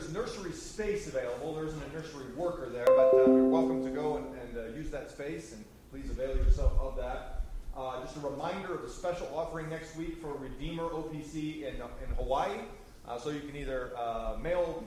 there's nursery space available. There isn't a nursery worker there, but you're welcome to go and use that space, and please avail yourself of that. Just a reminder of the special offering next week for Redeemer OPC in Hawaii. So you can either mail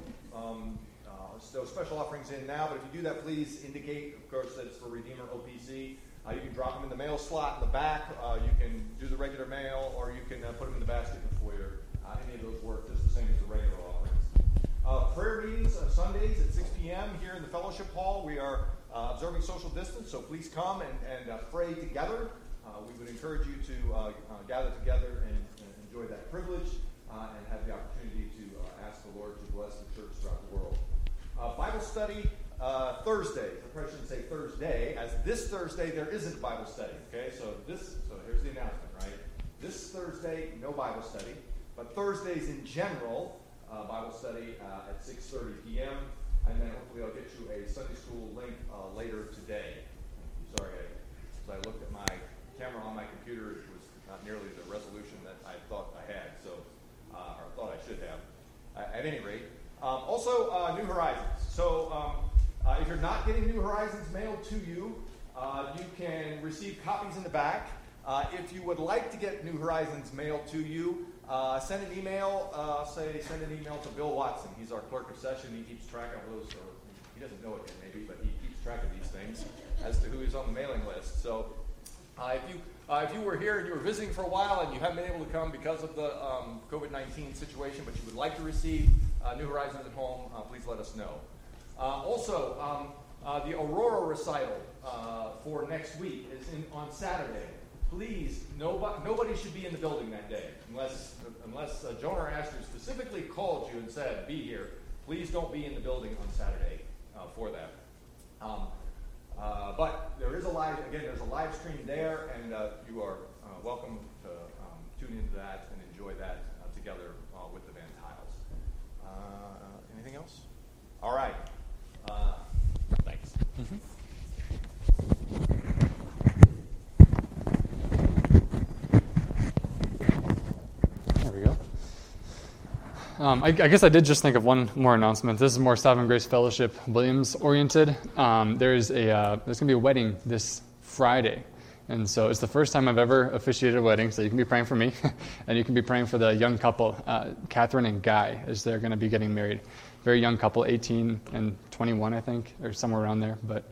those special offerings in now, but if you do that, please indicate, of course, that it's for Redeemer OPC. You can drop them in the mail slot in the back. You can do the regular mail, or you can put them in the basket in the foyer. Any of those work just the same as the regular offerings. Prayer meetings on Sundays at 6 p.m. here in the fellowship hall. We are observing social distance, so please come and pray together. We would encourage you to gather together and enjoy that privilege and have the opportunity to ask the Lord to bless the church throughout the world. Bible study Thursday. I probably shouldn't say Thursday, as this Thursday there isn't Bible study. Okay, so here's the announcement, right? This Thursday, no Bible study, but Thursdays in general, Bible study at 6:30 p.m. And then hopefully I'll get you a Sunday school link later today. Sorry, as I looked at my camera on my computer, it was not nearly the resolution that I thought I had, or thought I should have. At any rate, also New Horizons. So if you're not getting New Horizons mailed to you, you can receive copies in the back. If you would like to get New Horizons mailed to you, send an email. Send an email to Bill Watson. He's our clerk of session. He keeps track of those, or he doesn't know it yet maybe, but he keeps track of these things as to who is on the mailing list. So if you were here and you were visiting for a while and you haven't been able to come because of the COVID-19 situation, but you would like to receive New Horizons at home, please let us know. Also, the Aurora recital for next week is on Saturday. Please, nobody should be in the building that day unless Jonah or Astor specifically called you and said, be here. Please don't be in the building on Saturday for that. But there's a live stream there, and you are welcome to tune into that and enjoy that together with the Van Tiles. Anything else? All right. Thanks. Mm-hmm. There we go. I guess I did just think of one more announcement. This is more Sovereign Grace Fellowship Williams oriented. There's going to be a wedding this Friday. And so it's the first time I've ever officiated a wedding, so you can be praying for me. And you can be praying for the young couple, Catherine and Guy, as they're going to be getting married. Very young couple, 18 and 21, I think, or somewhere around there. But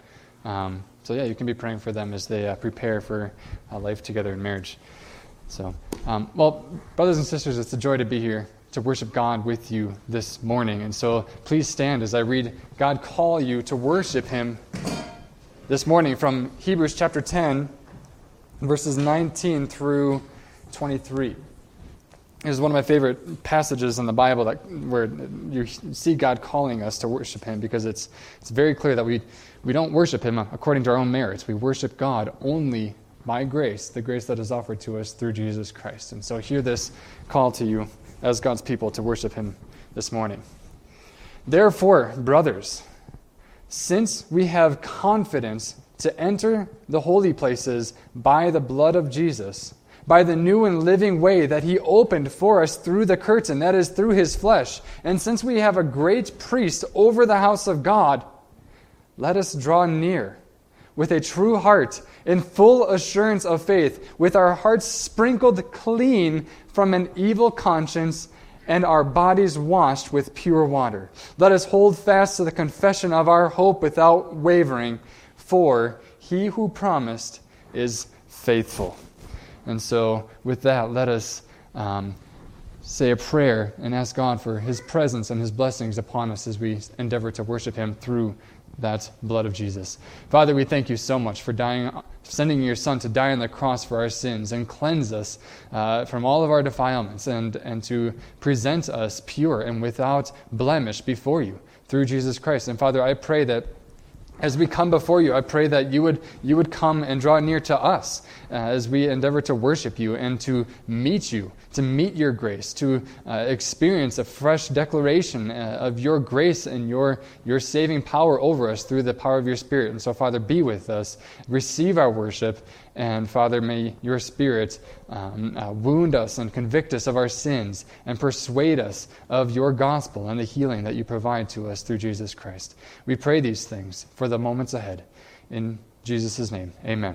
so yeah, you can be praying for them as they prepare for life together in marriage. So, well, brothers and sisters, it's a joy to be here to worship God with you this morning. And so please stand as I read God call you to worship Him this morning from Hebrews chapter 10, verses 19 through 23. It is one of my favorite passages in the Bible where you see God calling us to worship Him, because it's very clear that we don't worship Him according to our own merits. We worship God only by grace, the grace that is offered to us through Jesus Christ. And so hear this call to you as God's people to worship Him this morning. Therefore, brothers, since we have confidence to enter the holy places by the blood of Jesus, by the new and living way that He opened for us through the curtain, that is, through His flesh, and since we have a great priest over the house of God, let us draw near with a true heart, in full assurance of faith, with our hearts sprinkled clean from an evil conscience and our bodies washed with pure water. Let us hold fast to the confession of our hope without wavering, for He who promised is faithful. And so with that, let us say a prayer and ask God for His presence and His blessings upon us as we endeavor to worship Him through that blood of Jesus. Father, we thank You so much for sending Your Son to die on the cross for our sins and cleanse us from all of our defilements and to present us pure and without blemish before You through Jesus Christ. And Father, I pray that as we come before You, I pray that you would come and draw near to us as we endeavor to worship You and to meet You, to meet Your grace, to experience a fresh declaration of Your grace and Your saving power over us through the power of Your Spirit. And so, Father, be with us, receive our worship, And Father, may your Spirit wound us and convict us of our sins and persuade us of your gospel and the healing that you provide to us through Jesus Christ. We pray these things for the moments ahead. In Jesus' name, amen.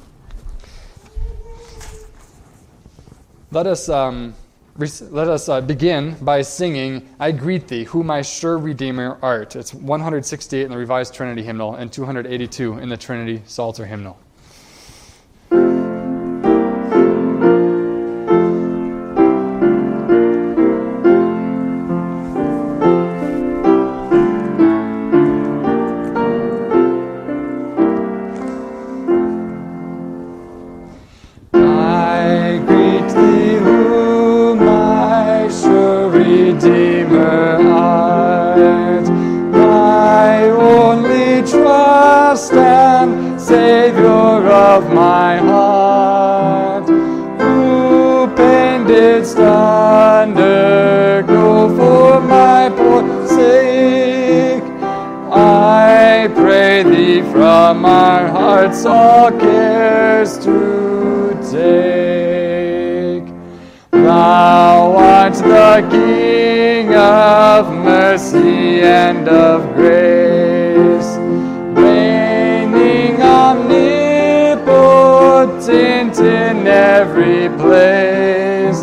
Let us begin by singing, I Greet Thee, Who My Sure Redeemer Art. It's 168 in the Revised Trinity Hymnal and 282 in the Trinity Psalter Hymnal. Of my heart, who pain didst undergo for my poor sake, I pray thee from our hearts all cares to take. Thou art the King of mercy and of grace, reigning omnipotent in every place.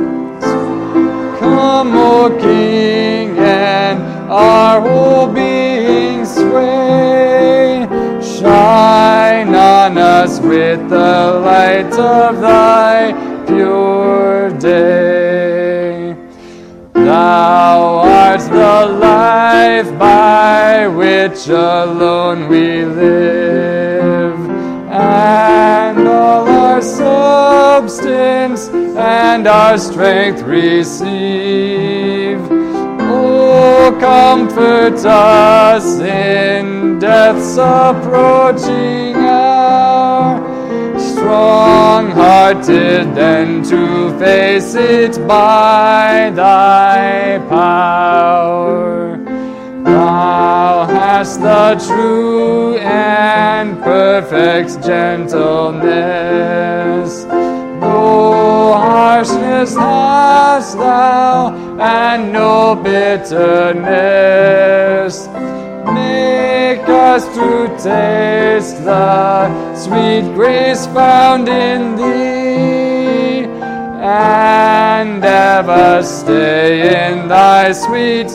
Come, O King, and our whole being sway. Shine on us with the light of thy pure day. Thou art the life by which alone we live, and all our substance and our strength receive. Oh, comfort us in death's approaching hour, strong-hearted then to face it by thy power. Thou hast the true and perfect gentleness. No harshness hast thou, and no bitterness. Make us to taste the sweet grace found in thee, and ever stay in thy sweet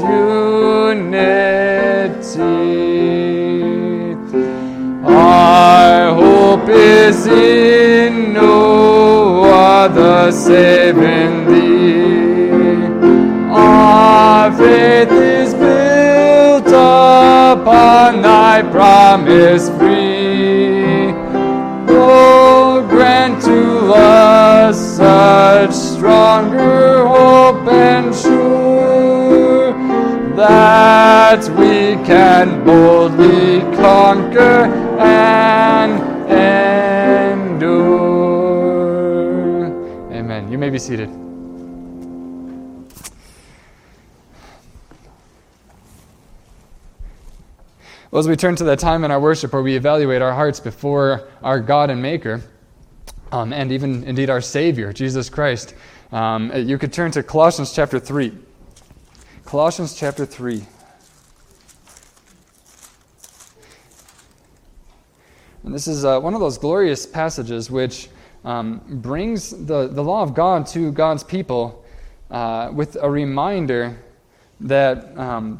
unity. Our hope is in no other save in thee. Our faith is built upon thy promise free. Oh, grant to us such stronger hope and sure, that we can boldly conquer and endure. Amen. You may be seated. Well, as we turn to that time in our worship where we evaluate our hearts before our God and Maker, and even indeed our Savior, Jesus Christ, you could turn to Colossians chapter 3. Colossians chapter 3. And this is one of those glorious passages which brings the law of God to God's people with a reminder that,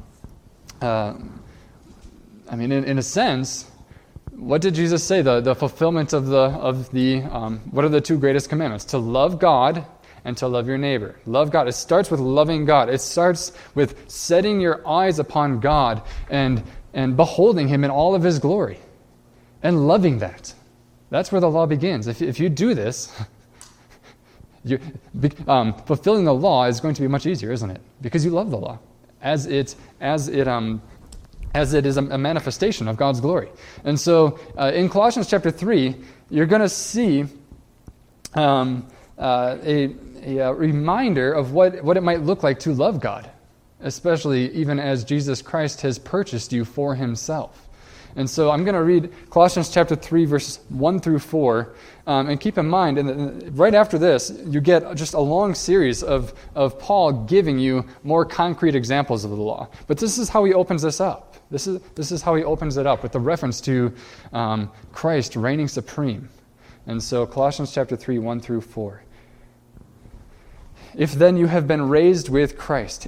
in a sense, what did Jesus say? The fulfillment of the what are the two greatest commandments? To love God and to love your neighbor. Love God. It starts with loving God. It starts with setting your eyes upon God and beholding Him in all of His glory and loving that. That's where the law begins. If you do this, fulfilling the law is going to be much easier, isn't it? Because you love the law as it is a manifestation of God's glory. And so in Colossians chapter 3, you're going to see a reminder of what it might look like to love God, especially even as Jesus Christ has purchased you for Himself. And so I'm going to read Colossians chapter 3, verses 1 through 4. And keep in mind, right after this, you get just a long series of Paul giving you more concrete examples of the law. But this is how he opens this up. This is how he opens it up with the reference to Christ reigning supreme. And so Colossians chapter 3, 1 through 4. If then you have been raised with Christ,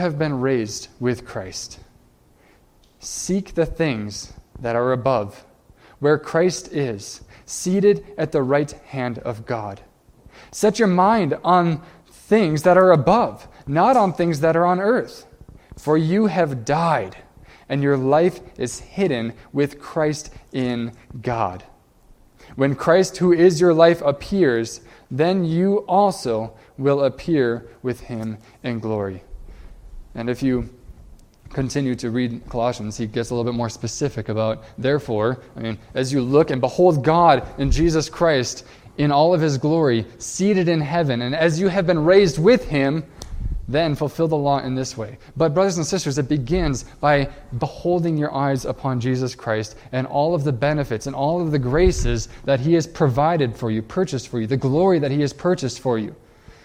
seek the things that are above, where Christ is, seated at the right hand of God. Set your mind on things that are above, not on things that are on earth. For you have died, and your life is hidden with Christ in God. When Christ, who is your life, appears, then you also will appear with him in glory. And if you continue to read Colossians, he gets a little bit more specific about, therefore, as you look and behold God in Jesus Christ in all of his glory, seated in heaven, and as you have been raised with him, then fulfill the law in this way. But brothers and sisters, it begins by beholding your eyes upon Jesus Christ and all of the benefits and all of the graces that he has provided for you, purchased for you, the glory that he has purchased for you.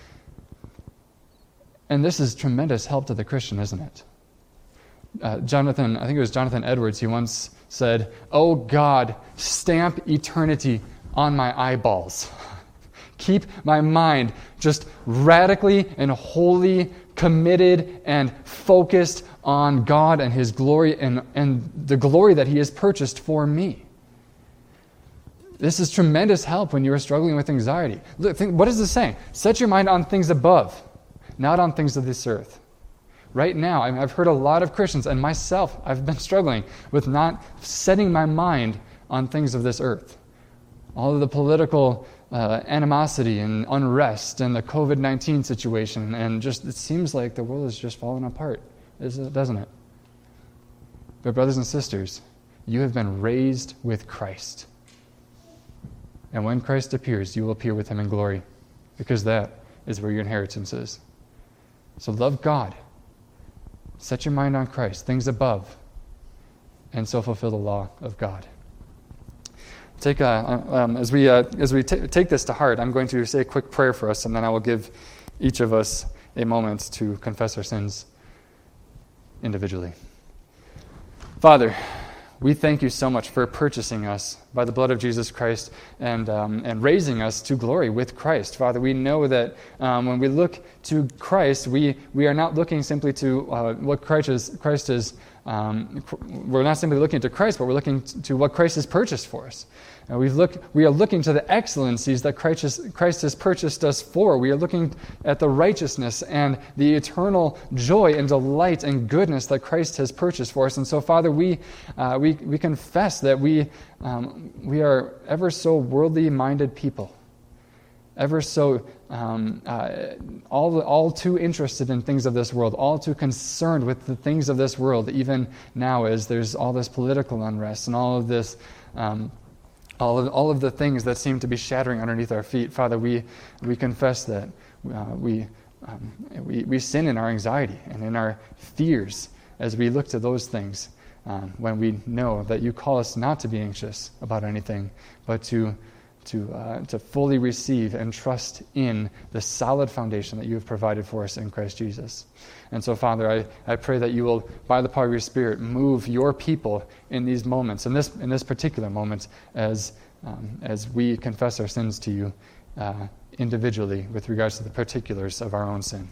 And this is tremendous help to the Christian, isn't it? I think it was Jonathan Edwards, he once said, "Oh God, stamp eternity on my eyeballs. Keep my mind just radically and wholly committed and focused on God and his glory and the glory that he has purchased for me." This is tremendous help when you are struggling with anxiety. Look, what is this saying? Set your mind on things above, not on things of this earth. Right now, I've heard a lot of Christians, and myself, I've been struggling with not setting my mind on things of this earth. All of the political animosity and unrest and the COVID-19 situation, and just it seems like the world is just falling apart, doesn't it? But brothers and sisters, you have been raised with Christ. And when Christ appears, you will appear with him in glory, because that is where your inheritance is. So love God. Set your mind on Christ, things above, and so fulfill the law of God. As we take this to heart, I'm going to say a quick prayer for us, and then I will give each of us a moment to confess our sins individually. Father, we thank you so much for purchasing us by the blood of Jesus Christ and raising us to glory with Christ. Father, we know that when we look to Christ, we are not looking simply to what Christ is. We're not simply looking to Christ, but we're looking to what Christ has purchased for us. We are looking to the excellencies that Christ has purchased us for. We are looking at the righteousness and the eternal joy and delight and goodness that Christ has purchased for us. And so, Father, we confess that we are ever so worldly-minded people, ever so all too interested in things of this world, all too concerned with the things of this world, even now as there's all this political unrest and all of this, all of the things that seem to be shattering underneath our feet. Father, we confess that we sin in our anxiety and in our fears as we look to those things when we know that you call us not to be anxious about anything, but to fully receive and trust in the solid foundation that you have provided for us in Christ Jesus. And so, Father, I pray that you will, by the power of your Spirit, move your people in these moments, in this particular moment, as we confess our sins to you individually with regards to the particulars of our own sin.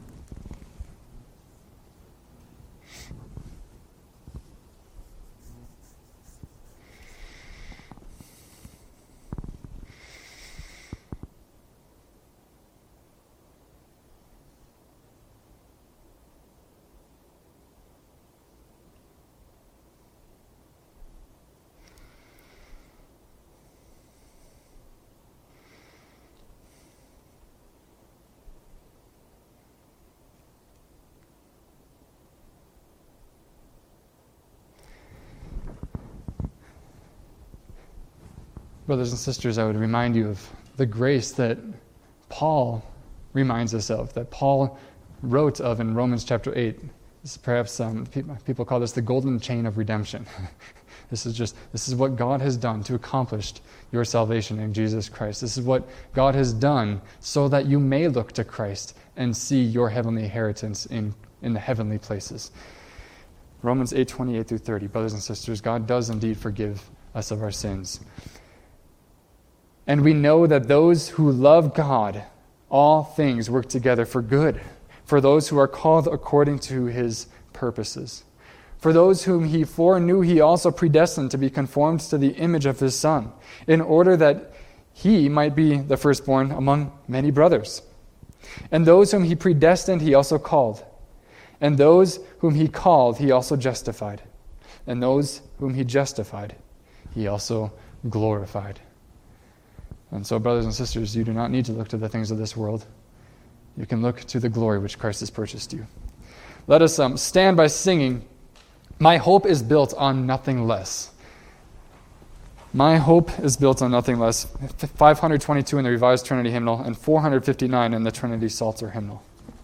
Brothers and sisters, I would remind you of the grace that Paul reminds us of, that Paul wrote of in Romans chapter 8. This is perhaps people call this the golden chain of redemption. This is what God has done to accomplish your salvation in Jesus Christ. This is what God has done so that you may look to Christ and see your heavenly inheritance in the heavenly places. Romans 8:28 through 30. Brothers and sisters, God does indeed forgive us of our sins. And we know that those who love God, all things work together for good, for those who are called according to his purposes. For those whom he foreknew, he also predestined to be conformed to the image of his Son, in order that he might be the firstborn among many brothers. And those whom he predestined, he also called. And those whom he called, he also justified. And those whom he justified, he also glorified. And so, brothers and sisters, you do not need to look to the things of this world. You can look to the glory which Christ has purchased you. Let us stand by singing, "My hope is built on nothing less." My hope is built on nothing less. 522 in the Revised Trinity Hymnal and 459 in the Trinity Psalter Hymnal.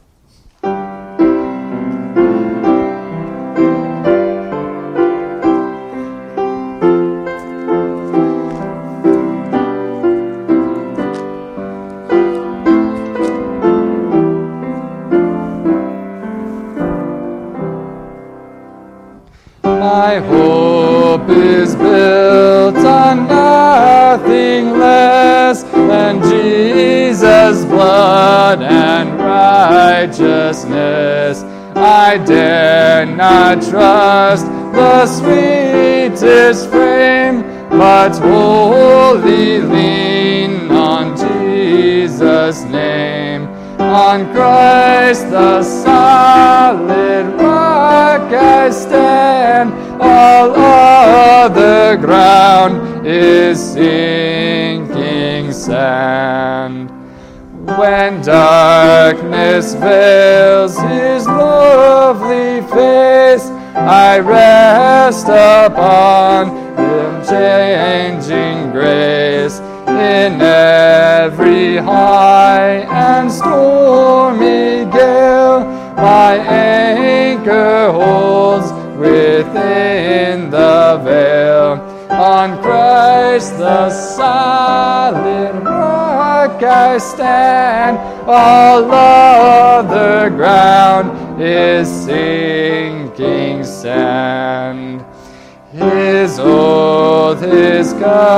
My hope is built on nothing less than Jesus' blood and righteousness. I dare not trust the sweetest frame, but wholly lean on Jesus' name. On Christ the solid rock I stand, all other ground is sinking sand. When darkness veils his lovely face, I rest upon unchanging grace. In every high and stormy gale, my anchor holds within the veil. On Christ the solid rock I stand, all other ground is sinking sand. His oath, his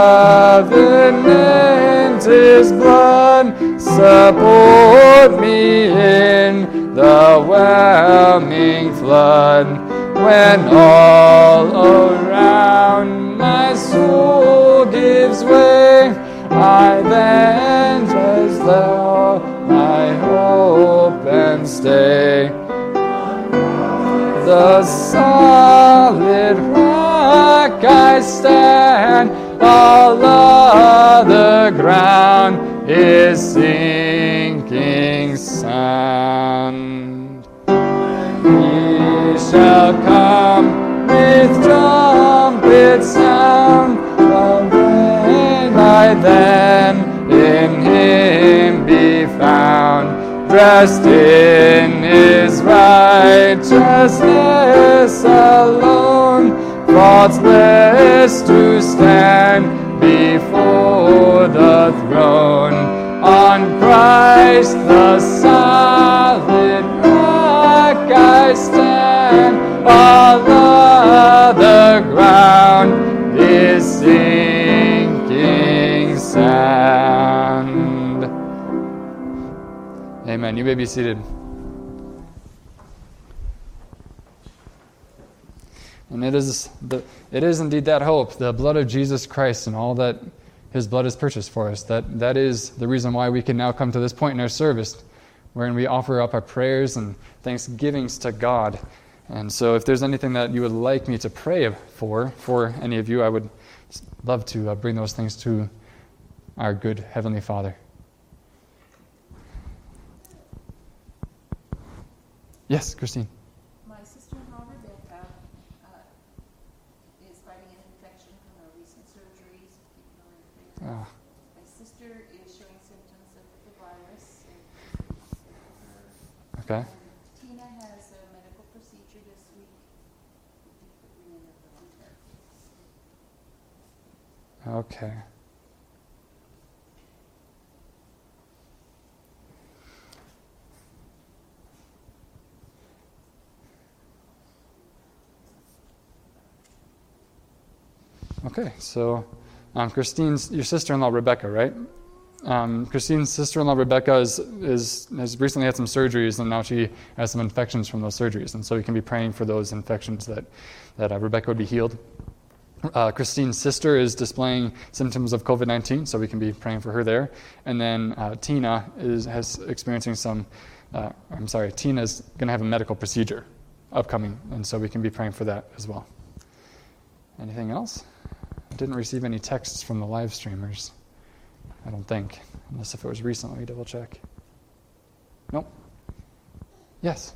covenant, his blood support me in the whelming flood. When all around my soul gives way, I then just allow my hope and stay. The solid rock I stand, all other ground is sinking sand. He shall come with trumpet sound, when I then in him be found, dressed in his righteousness alone, faultless to stand before the throne. On Christ the solid rock I stand, all other ground is sinking sand. Amen. You may be seated. And it is indeed that hope, the blood of Jesus Christ and all that his blood has purchased for us. That is the reason why we can now come to this point in our service, wherein we offer up our prayers and thanksgivings to God. And so if there's anything that you would like me to pray for any of you, I would love to bring those things to our good Heavenly Father. Yes, Christine. My sister-in-law, Rebecca, is fighting an infection from her recent surgeries. Oh. My sister is showing symptoms of the virus. Okay. Tina has a medical procedure this week. Okay. Okay, so Christine's your sister-in-law Rebecca, right? Christine's sister-in-law Rebecca has recently had some surgeries, and now she has some infections from those surgeries, and so we can be praying for those infections that Rebecca would be healed. Christine's sister is displaying symptoms of COVID-19, so we can be praying for her there. And then Tina Tina's going to have a medical procedure upcoming, and so we can be praying for that as well. Anything else? I didn't receive any texts from the live streamers, I don't think, unless if it was recent. Let me double check. Nope. Yes.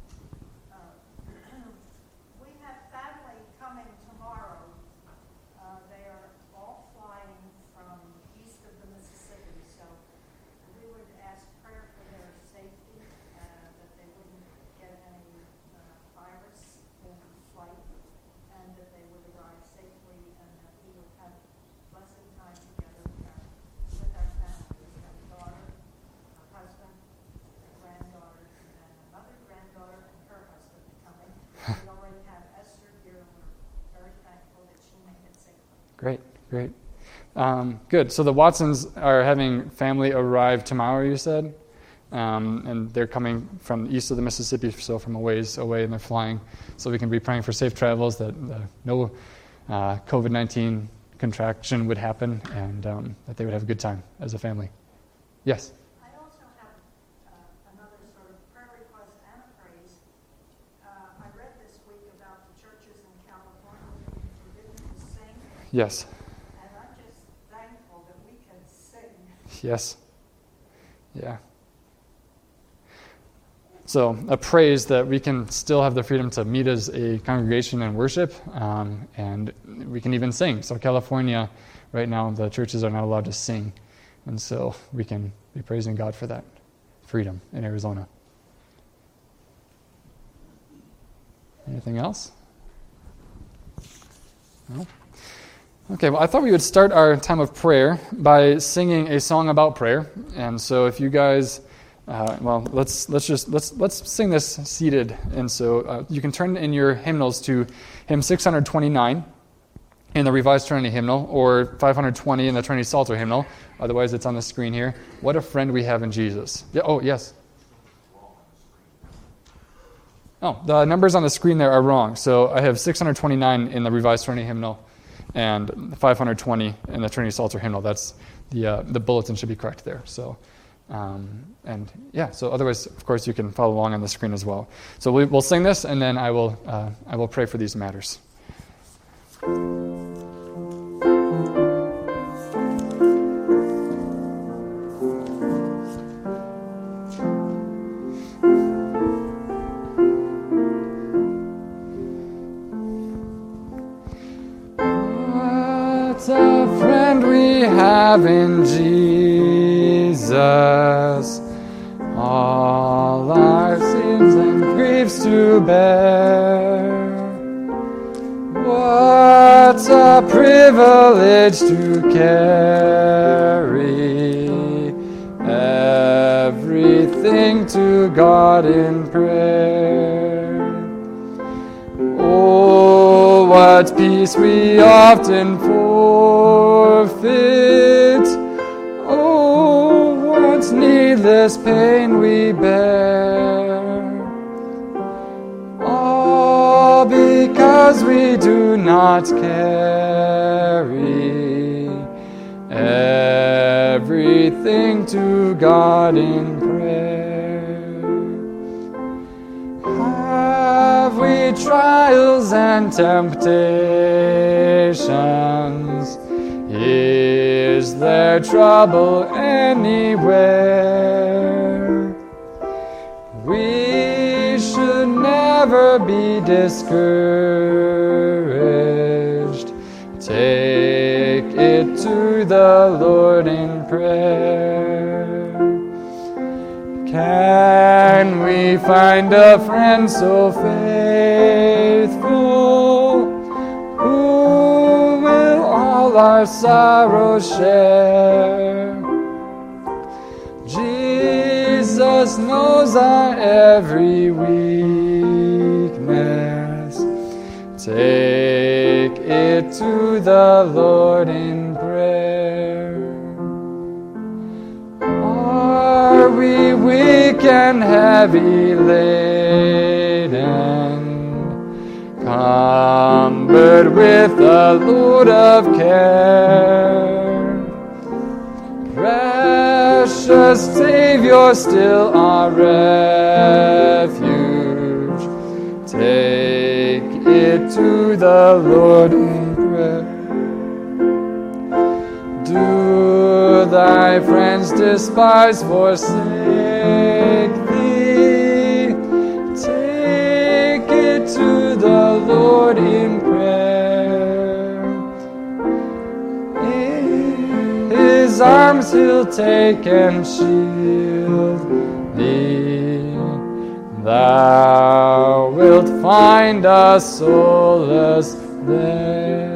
We have family coming tomorrow. They are all flying from east of the Mississippi, so we would ask prayer for their safety, that they wouldn't get any virus in flight, and that they would arrive safely, and that we would have blessed time together with our family. We have a daughter, a husband, a granddaughter, and then another granddaughter and her husband coming. We already have Esther here, and we're very thankful that she made it safely. Great. Good. So the Watsons are having family arrive tomorrow, you said? And they're coming from east of the Mississippi, so from a ways away, and they're flying. So we can be praying for safe travels, that no COVID-19 contraction would happen, and that they would have a good time as a family. Yes? I also have another sort of prayer request and a praise. I read this week about the churches in California being forbidden to sing, Yes. and I'm just thankful that we can sing. Yes. Yeah. So a praise that we can still have the freedom to meet as a congregation and worship, and we can even sing. So California, right now, the churches are not allowed to sing, and so we can be praising God for that freedom in Arizona. Anything else? No? Okay, well, I thought we would start our time of prayer by singing a song about prayer, and so if you guys... let's sing this seated, and so you can turn in your hymnals to hymn 629 in the Revised Trinity Hymnal, or 520 in the Trinity Psalter Hymnal. Otherwise, it's on the screen here. What a friend we have in Jesus. Yeah. Oh, yes. Oh, the numbers on the screen there are wrong. So I have 629 in the Revised Trinity Hymnal and 520 in the Trinity Psalter Hymnal. That's the bulletin should be correct there. So. So otherwise, of course, you can follow along on the screen as well. So we'll sing this, and then I will pray for these matters. What a friend we have in Jesus, all our sins and griefs to bear. What a privilege to carry everything to God in prayer. Oh, what peace we often forfeit. Oh, what needless pain we bear. All because we do not carry everything to God in prayer. Have we trials and temptations? Is there trouble anywhere? We should never be discouraged. Take it to the Lord in prayer. Can we find a friend so faithful, who will all our sorrows share. Jesus knows our every weakness. Take it to the Lord in prayer. Are we weak and heavy laden, cumbered with a load of care? Precious Savior, still our refuge. Take it to the Lord in prayer. Do thy friends despise, forsake thee? Take it to the Lord in prayer. In his arms he'll take and shield thee. Thou wilt find a solace there.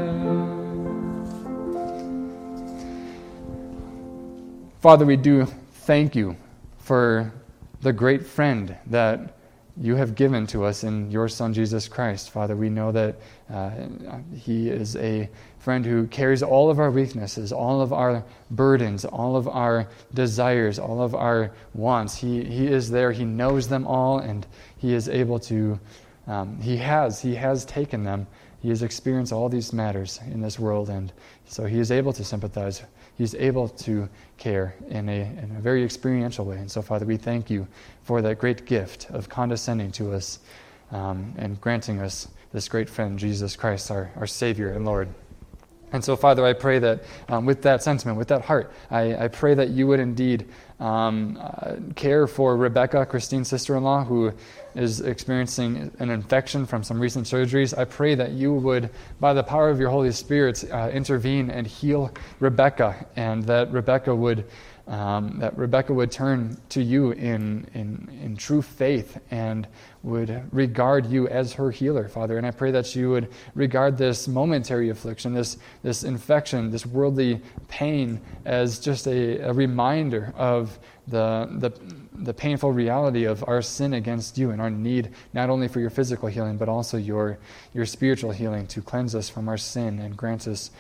Father, we do thank you for the great friend that you have given to us in your Son, Jesus Christ. Father, we know that he is a friend who carries all of our weaknesses, all of our burdens, all of our desires, all of our wants. He is there. He knows them all, and he is able to, he has taken them. He has experienced all these matters in this world, and so he is able to sympathize. He's able to care in a very experiential way. And so, Father, we thank you for that great gift of condescending to us and granting us this great friend, Jesus Christ, our Savior and Lord. And so, Father, I pray that with that sentiment, with that heart, I pray that you would indeed care for Rebecca, Christine's sister-in-law, who is experiencing an infection from some recent surgeries. I pray that you would, by the power of your Holy Spirit, intervene and heal Rebecca, and that Rebecca would turn to you in true faith and would regard you as her healer, Father. And I pray that you would regard this momentary affliction, this infection, this worldly pain as just a reminder of the painful reality of our sin against you and our need not only for your physical healing, but also your spiritual healing to cleanse us from our sin and grant us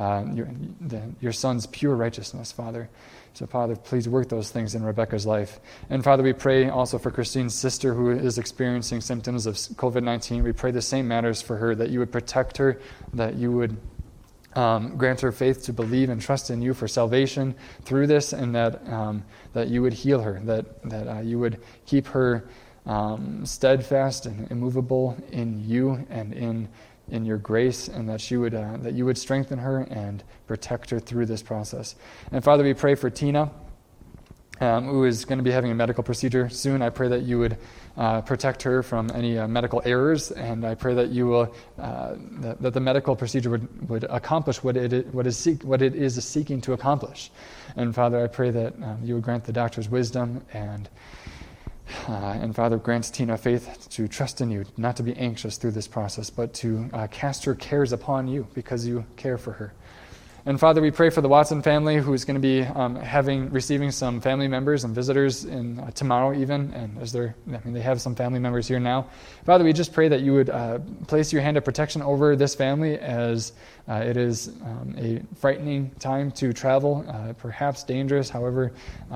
your Son's pure righteousness, Father. So, Father, please work those things in Rebecca's life. And, Father, we pray also for Christine's sister who is experiencing symptoms of COVID-19. We pray the same matters for her, that you would protect her, that you would grant her faith to believe and trust in you for salvation through this, and that you would heal her, that you would keep her steadfast and immovable in you and in your grace, and that you would strengthen her and protect her through this process. And Father, we pray for Tina, who is going to be having a medical procedure soon. I pray that you would protect her from any medical errors, and I pray that you will that the medical procedure would accomplish what it is seeking to accomplish. And Father, I pray that you would grant the doctor's wisdom, and Father, grant Tina faith to trust in you, not to be anxious through this process, but to cast her cares upon you because you care for her. And Father, we pray for the Watson family, who is going to be receiving some family members and visitors tomorrow even, and they have some family members here now. Father, we just pray that you would place your hand of protection over this family as it is a frightening time to travel, perhaps dangerous, however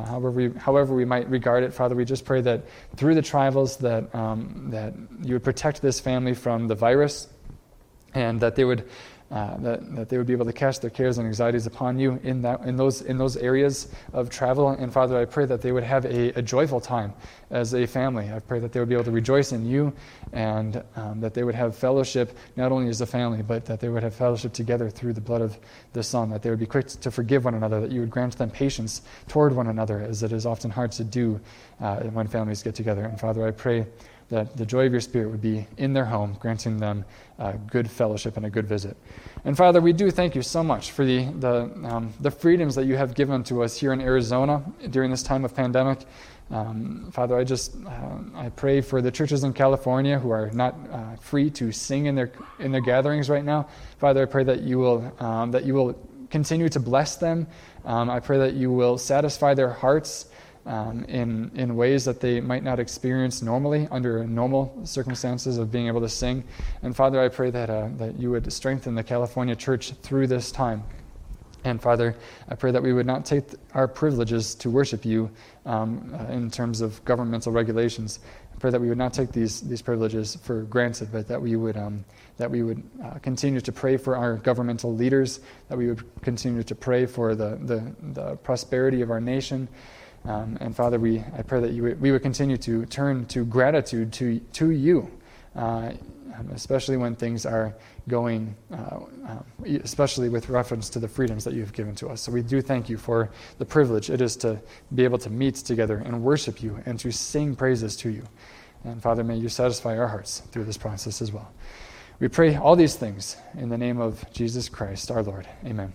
we might regard it. Father, we just pray that through the travels that you would protect this family from the virus, and that they would that they would be able to cast their cares and anxieties upon you in those areas of travel. And Father, I pray that they would have a joyful time as a family. I pray that they would be able to rejoice in you, and that they would have fellowship not only as a family, but that they would have fellowship together through the blood of the Son, that they would be quick to forgive one another, that you would grant them patience toward one another, as it is often hard to do when families get together. And Father, I pray that the joy of your Spirit would be in their home, granting them good fellowship and a good visit. And Father, we do thank you so much for the freedoms that you have given to us here in Arizona during this time of pandemic. Father, I pray for the churches in California who are not free to sing in their gatherings right now. Father, I pray that you will continue to bless them. I pray that you will satisfy their hearts in ways that they might not experience normally under normal circumstances of being able to sing. And Father, I pray that you would strengthen the California church through this time. And Father, I pray that we would not take our privileges to worship you in terms of governmental regulations. I pray that we would not take these privileges for granted, but that we would continue to pray for our governmental leaders, that we would continue to pray for the prosperity of our nation. And Father, I pray that we would continue to turn to gratitude to you, especially when things are going, especially with reference to the freedoms that you have given to us. So we do thank you for the privilege it is to be able to meet together and worship you and to sing praises to you. And Father, may you satisfy our hearts through this process as well. We pray all these things in the name of Jesus Christ, our Lord. Amen.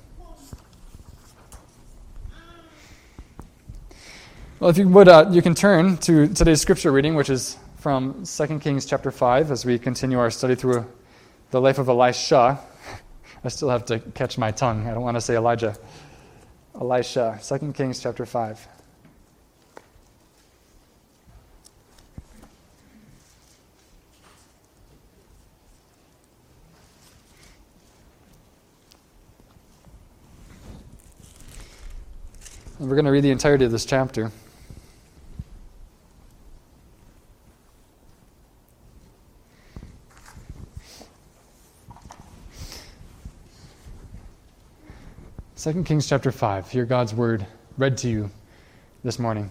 Well, if you would, you can turn to today's scripture reading, which is from 2 Kings chapter 5, as we continue our study through the life of Elisha. I still have to catch my tongue. I don't want to say Elijah. Elisha, 2 Kings chapter 5. And we're going to read the entirety of this chapter. Second Kings chapter 5. Hear God's word read to you this morning.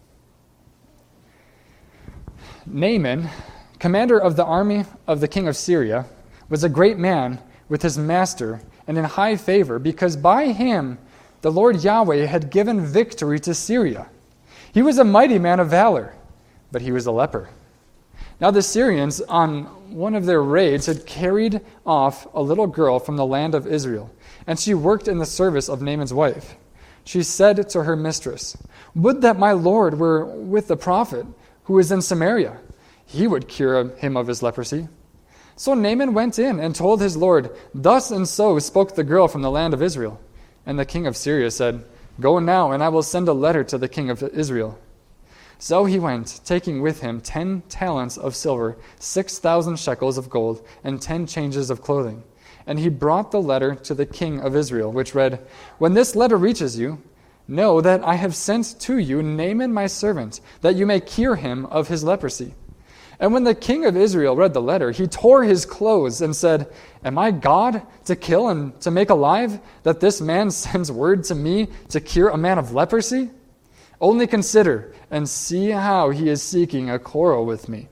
Naaman, commander of the army of the king of Syria, was a great man with his master and in high favor, because by him the Lord Yahweh had given victory to Syria. He was a mighty man of valor, but he was a leper. Now the Syrians, on one of their raids, had carried off a little girl from the land of Israel, and she worked in the service of Naaman's wife. She said to her mistress, "Would that my Lord were with the prophet who is in Samaria. He would cure him of his leprosy." So Naaman went in and told his Lord, "Thus and so spoke the girl from the land of Israel." And the king of Syria said, "Go now, and I will send a letter to the king of Israel." So he went, taking with him 10 talents of silver, 6,000 shekels of gold, and 10 changes of clothing. And he brought the letter to the king of Israel, which read, "When this letter reaches you, know that I have sent to you Naaman my servant, that you may cure him of his leprosy." And when the king of Israel read the letter, he tore his clothes and said, "Am I God to kill and to make alive, that this man sends word to me to cure a man of leprosy? Only consider and see how he is seeking a quarrel with me."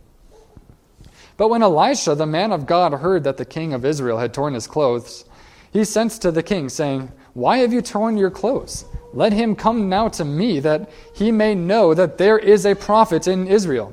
But when Elisha, the man of God, heard that the king of Israel had torn his clothes, he sent to the king, saying, "Why have you torn your clothes? Let him come now to me, that he may know that there is a prophet in Israel."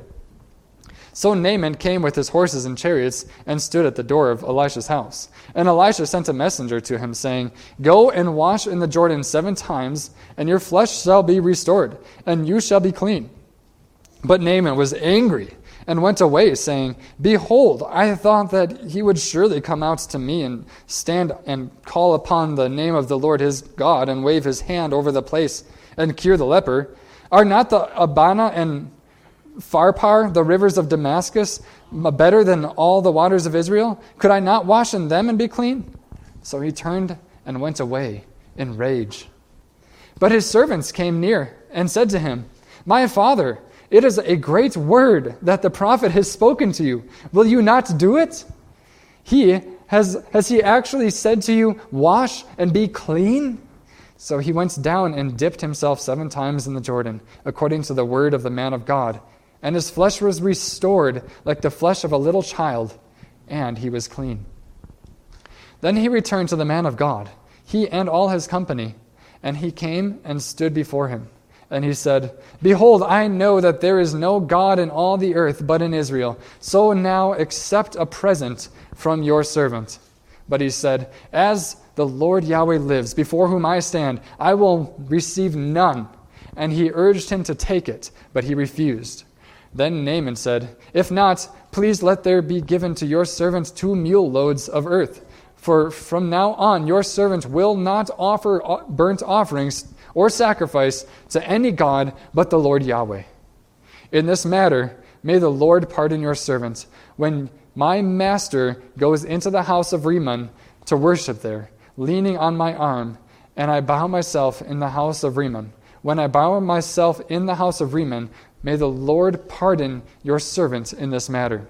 So Naaman came with his horses and chariots and stood at the door of Elisha's house. And Elisha sent a messenger to him, saying, "Go and wash in the Jordan 7 times, and your flesh shall be restored, and you shall be clean." But Naaman was angry and went away, saying, "Behold, I thought that he would surely come out to me and stand and call upon the name of the Lord his God and wave his hand over the place and cure the leper. Are not the Abana and Pharpar, the rivers of Damascus, better than all the waters of Israel? Could I not wash in them and be clean?" So he turned and went away in rage. But his servants came near and said to him, "My father, it is a great word that the prophet has spoken to you. Will you not do it? Has he actually said to you, 'Wash and be clean'?" So he went down and dipped himself 7 times in the Jordan, according to the word of the man of God. And his flesh was restored like the flesh of a little child, and he was clean. Then he returned to the man of God, he and all his company, and he came and stood before him. And he said, "Behold, I know that there is no God in all the earth but in Israel. So now accept a present from your servant." But he said, "As the Lord Yahweh lives, before whom I stand, I will receive none." And he urged him to take it, but he refused. Then Naaman said, "If not, please let there be given to your servant 2 mule loads of earth, For from now on your servant will not offer burnt offerings or sacrifice to any god but the Lord Yahweh. In this matter, may the Lord pardon your servant. When my master goes into the house of Rimmon to worship there, leaning on my arm, and I bow myself in the house of Rimmon. When I bow myself in the house of Rimmon, may the Lord pardon your servant in this matter.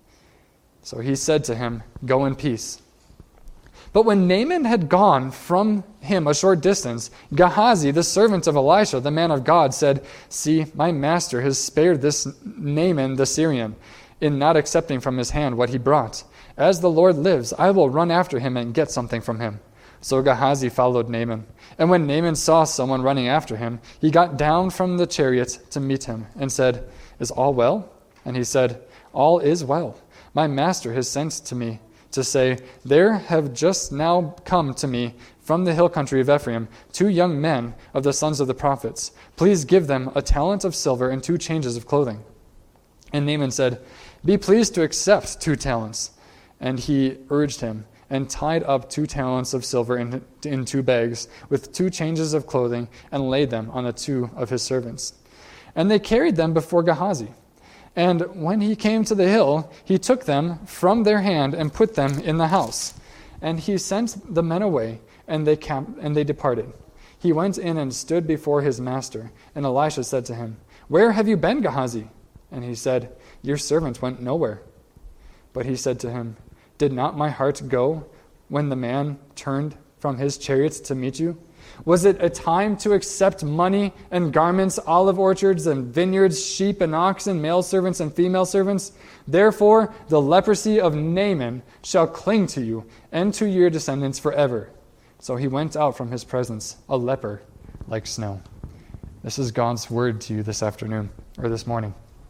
So he said to him, Go in peace. But when Naaman had gone from him a short distance, Gehazi, the servant of Elisha, the man of God, said, See, my master has spared this Naaman the Syrian, in not accepting from his hand what he brought. As the Lord lives, I will run after him and get something from him. So Gehazi followed Naaman. And when Naaman saw someone running after him, he got down from the chariot to meet him and said, Is all well? And he said, All is well. My master has sent to me to say, There have just now come to me from the hill country of Ephraim 2 young men of the sons of the prophets. Please give them a talent of silver and 2 changes of clothing. And Naaman said, Be pleased to accept 2 talents. And he urged him, and tied up 2 talents of silver in 2 bags, with 2 changes of clothing, and laid them on the 2 of his servants. And they carried them before Gehazi. And when he came to the hill, he took them from their hand and put them in the house. And he sent the men away, and they departed. He went in and stood before his master. And Elisha said to him, Where have you been, Gehazi? And he said, Your servant went nowhere. But he said to him, Did not my heart go when the man turned from his chariots to meet you? Was it a time to accept money and garments, olive orchards and vineyards, sheep and oxen, male servants and female servants? Therefore, the leprosy of Naaman shall cling to you and to your descendants forever. So he went out from his presence, a leper like snow. This is God's word to you this afternoon, or this morning.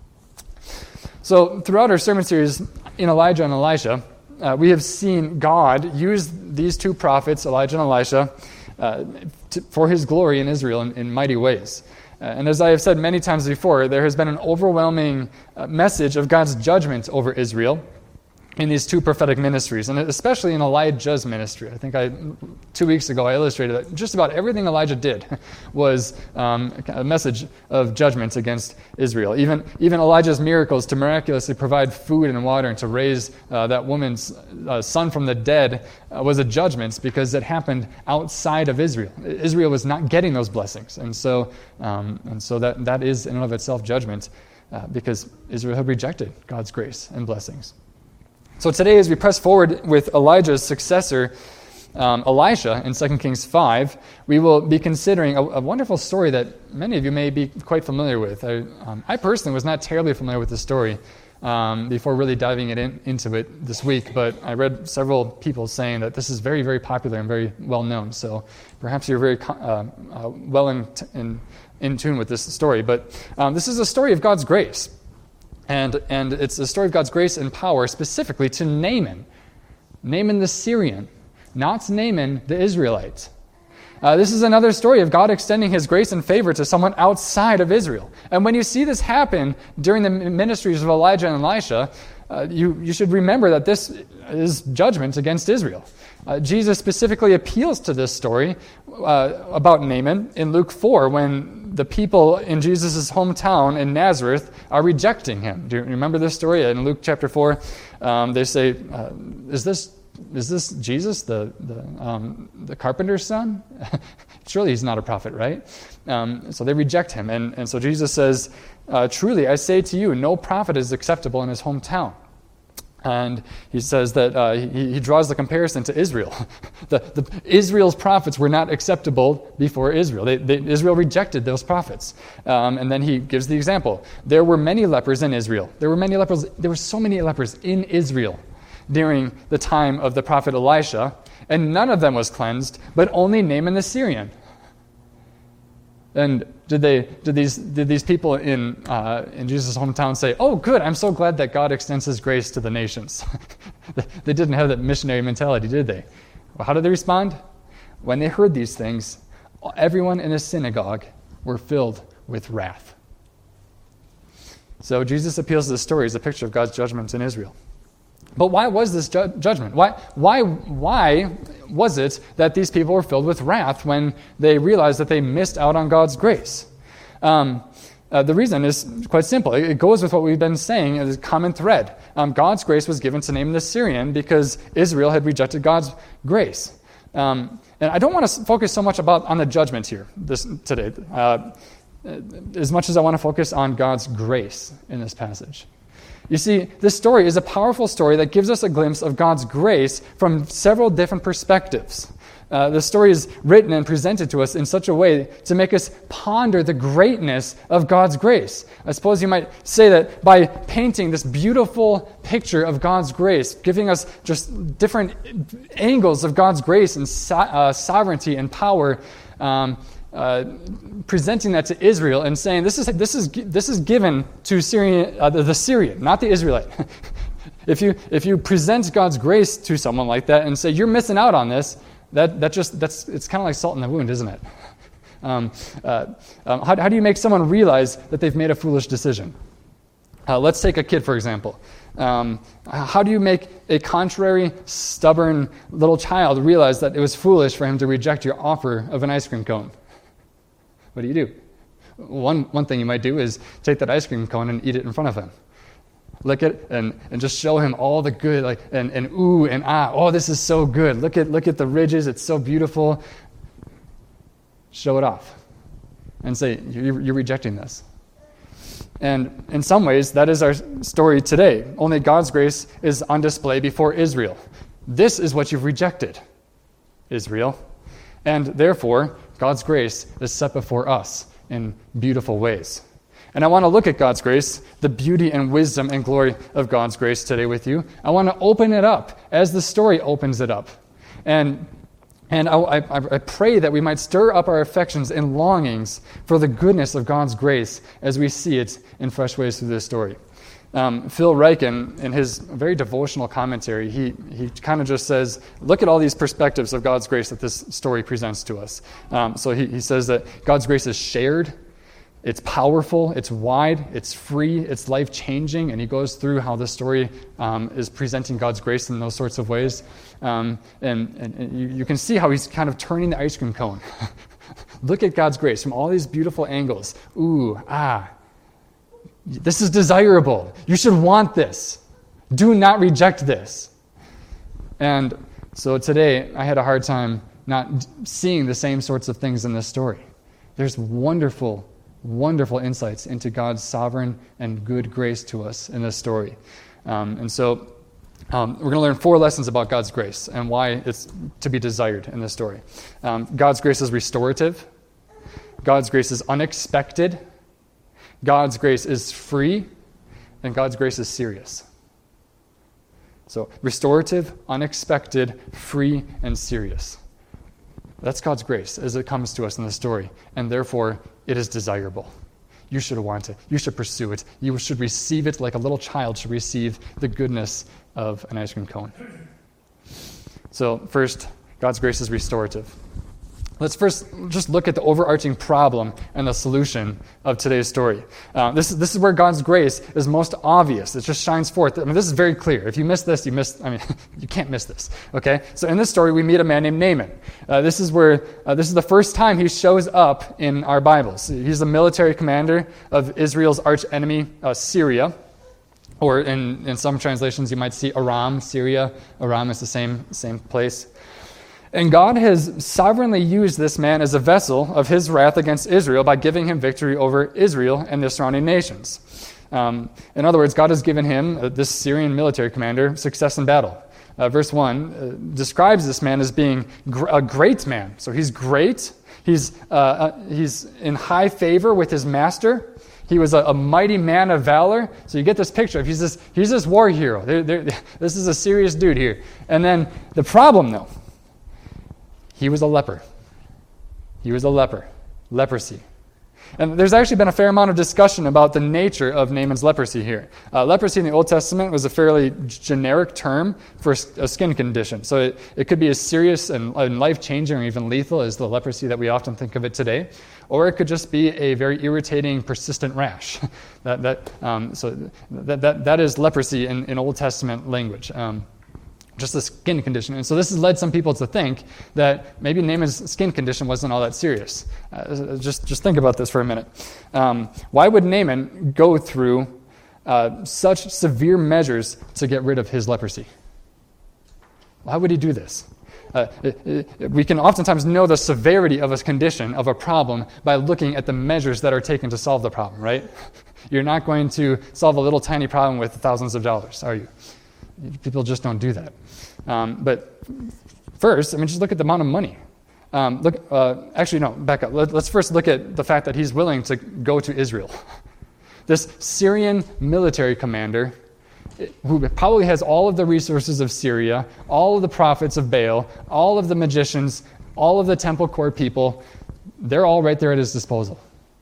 So throughout our sermon series in Elijah and Elisha, we have seen God use these 2 prophets, Elijah and Elisha, for his glory in Israel in mighty ways. And as I have said many times before, there has been an overwhelming message of God's judgment over Israel in these 2 prophetic ministries, and especially in Elijah's ministry. I think 2 weeks ago I illustrated that just about everything Elijah did was a message of judgment against Israel. Even Elijah's miracles to miraculously provide food and water and to raise that woman's son from the dead was a judgment because it happened outside of Israel. Israel was not getting those blessings, and so that is in and of itself judgment because Israel had rejected God's grace and blessings. So today, as we press forward with Elijah's successor, Elisha, in 2 Kings 5, we will be considering a wonderful story that many of you may be quite familiar with. I personally was not terribly familiar with the story before really diving into it this week, but I read several people saying that this is very, very popular and very well known. So perhaps you're very well in tune with this story. But this is a story of God's grace. And it's a story of God's grace and power specifically to Naaman the Syrian, not Naaman the Israelite. This is another story of God extending his grace and favor to someone outside of Israel. And when you see this happen during the ministries of Elijah and Elisha, you should remember that this is judgment against Israel. Jesus specifically appeals to this story about Naaman in Luke 4 when the people in Jesus' hometown in Nazareth are rejecting him. Do you remember this story? In Luke chapter 4, they say, Is this Jesus, the carpenter's son? Surely he's not a prophet, right? So they reject him. And so Jesus says, Truly, I say to you, no prophet is acceptable in his hometown. And he says that he draws the comparison to Israel. Israel's prophets were not acceptable before Israel. Israel rejected those prophets. And then he gives the example. There were many lepers in Israel. There were so many lepers in Israel during the time of the prophet Elisha, and none of them was cleansed, but only Naaman the Syrian. And did these people in Jesus' hometown say, "Oh, good! I'm so glad that God extends His grace to the nations"? They didn't have that missionary mentality, did they? Well, how did they respond? When they heard these things, everyone in the synagogue were filled with wrath. So Jesus appeals to this story as a picture of God's judgment in Israel. But why was this judgment? Why was it that these people were filled with wrath when they realized that they missed out on God's grace? The reason is quite simple. It goes with what we've been saying as a common thread. God's grace was given to Naaman the Syrian because Israel had rejected God's grace. And I don't want to focus so much on the judgment here today, as much as I want to focus on God's grace in this passage. You see, this story is a powerful story that gives us a glimpse of God's grace from several different perspectives. The story is written and presented to us in such a way to make us ponder the greatness of God's grace. I suppose you might say that by painting this beautiful picture of God's grace, giving us just different angles of God's grace and sovereignty and power, presenting that to Israel and saying this is given to the Syrian, not the Israelite. If you present God's grace to someone like that and say you're missing out on this, it's kind of like salt in the wound, isn't it? How do you make someone realize that they've made a foolish decision? Let's take a kid, for example. How do you make a contrary, stubborn little child realize that it was foolish for him to reject your offer of an ice cream cone? What do? One thing you might do is take that ice cream cone and eat it in front of him. Lick it and just show him all the good, and ooh and ah, oh, this is so good. Look at the ridges, it's so beautiful. Show it off and say, you're rejecting this. And in some ways, that is our story today. Only God's grace is on display before Israel. This is what you've rejected, Israel. And therefore, God's grace is set before us in beautiful ways. And I want to look at God's grace, the beauty and wisdom and glory of God's grace today with you. I want to open it up as the story opens it up. And I pray that we might stir up our affections and longings for the goodness of God's grace as we see it in fresh ways through this story. Phil Ryken, in his very devotional commentary, he kind of just says, look at all these perspectives of God's grace that this story presents to us. So he says that God's grace is shared, it's powerful, it's wide, it's free, it's life-changing, and he goes through how the story is presenting God's grace in those sorts of ways. And you can see how he's kind of turning the ice cream cone. Look at God's grace from all these beautiful angles. Ooh, ah. This is desirable. You should want this. Do not reject this. And so today, I had a hard time not seeing the same sorts of things in this story. There's wonderful, wonderful insights into God's sovereign and good grace to us in this story. And so we're going to learn 4 lessons about God's grace and why it's to be desired in this story. God's grace is restorative. God's grace is unexpected. God's grace is free, and God's grace is serious. So, restorative, unexpected, free, and serious. That's God's grace as it comes to us in the story, and therefore, it is desirable. You should want it. You should pursue it. You should receive it like a little child should receive the goodness of an ice cream cone. So, first, God's grace is restorative. Let's first just look at the overarching problem and the solution of today's story. This is where God's grace is most obvious. It just shines forth. This is very clear. If you miss this, you can't miss this. Okay? So in this story, we meet a man named Naaman. This is the first time he shows up in our Bibles. He's the military commander of Israel's arch enemy, Syria. Or in some translations, you might see Aram, Syria. Aram is the same place. And God has sovereignly used this man as a vessel of his wrath against Israel by giving him victory over Israel and the surrounding nations. In other words, God has given him, this Syrian military commander, success in battle. Verse 1 describes this man as being a great man. So he's great. He's in high favor with his master. He was a mighty man of valor. So you get this picture of he's this war hero. This is a serious dude here. And then the problem, though, he was a leper. Leprosy. And there's actually been a fair amount of discussion about the nature of Naaman's leprosy here. Leprosy in the Old Testament was a fairly generic term for a skin condition. So it could be as serious and life-changing or even lethal as the leprosy that we often think of it today. Or it could just be a very irritating, persistent rash. That is leprosy in Old Testament language. Just a skin condition. And so this has led some people to think that maybe Naaman's skin condition wasn't all that serious. Just think about this for a minute. Why would Naaman go through such severe measures to get rid of his leprosy? Why would he do this? We can oftentimes know the severity of a condition, of a problem, by looking at the measures that are taken to solve the problem, right? You're not going to solve a little tiny problem with thousands of dollars, are you? People just don't do that. But first, just look at the amount of money. Back up. Let's first look at the fact that he's willing to go to Israel. This Syrian military commander, who probably has all of the resources of Syria, all of the prophets of Baal, all of the magicians, all of the temple court people, they're all right there at his disposal.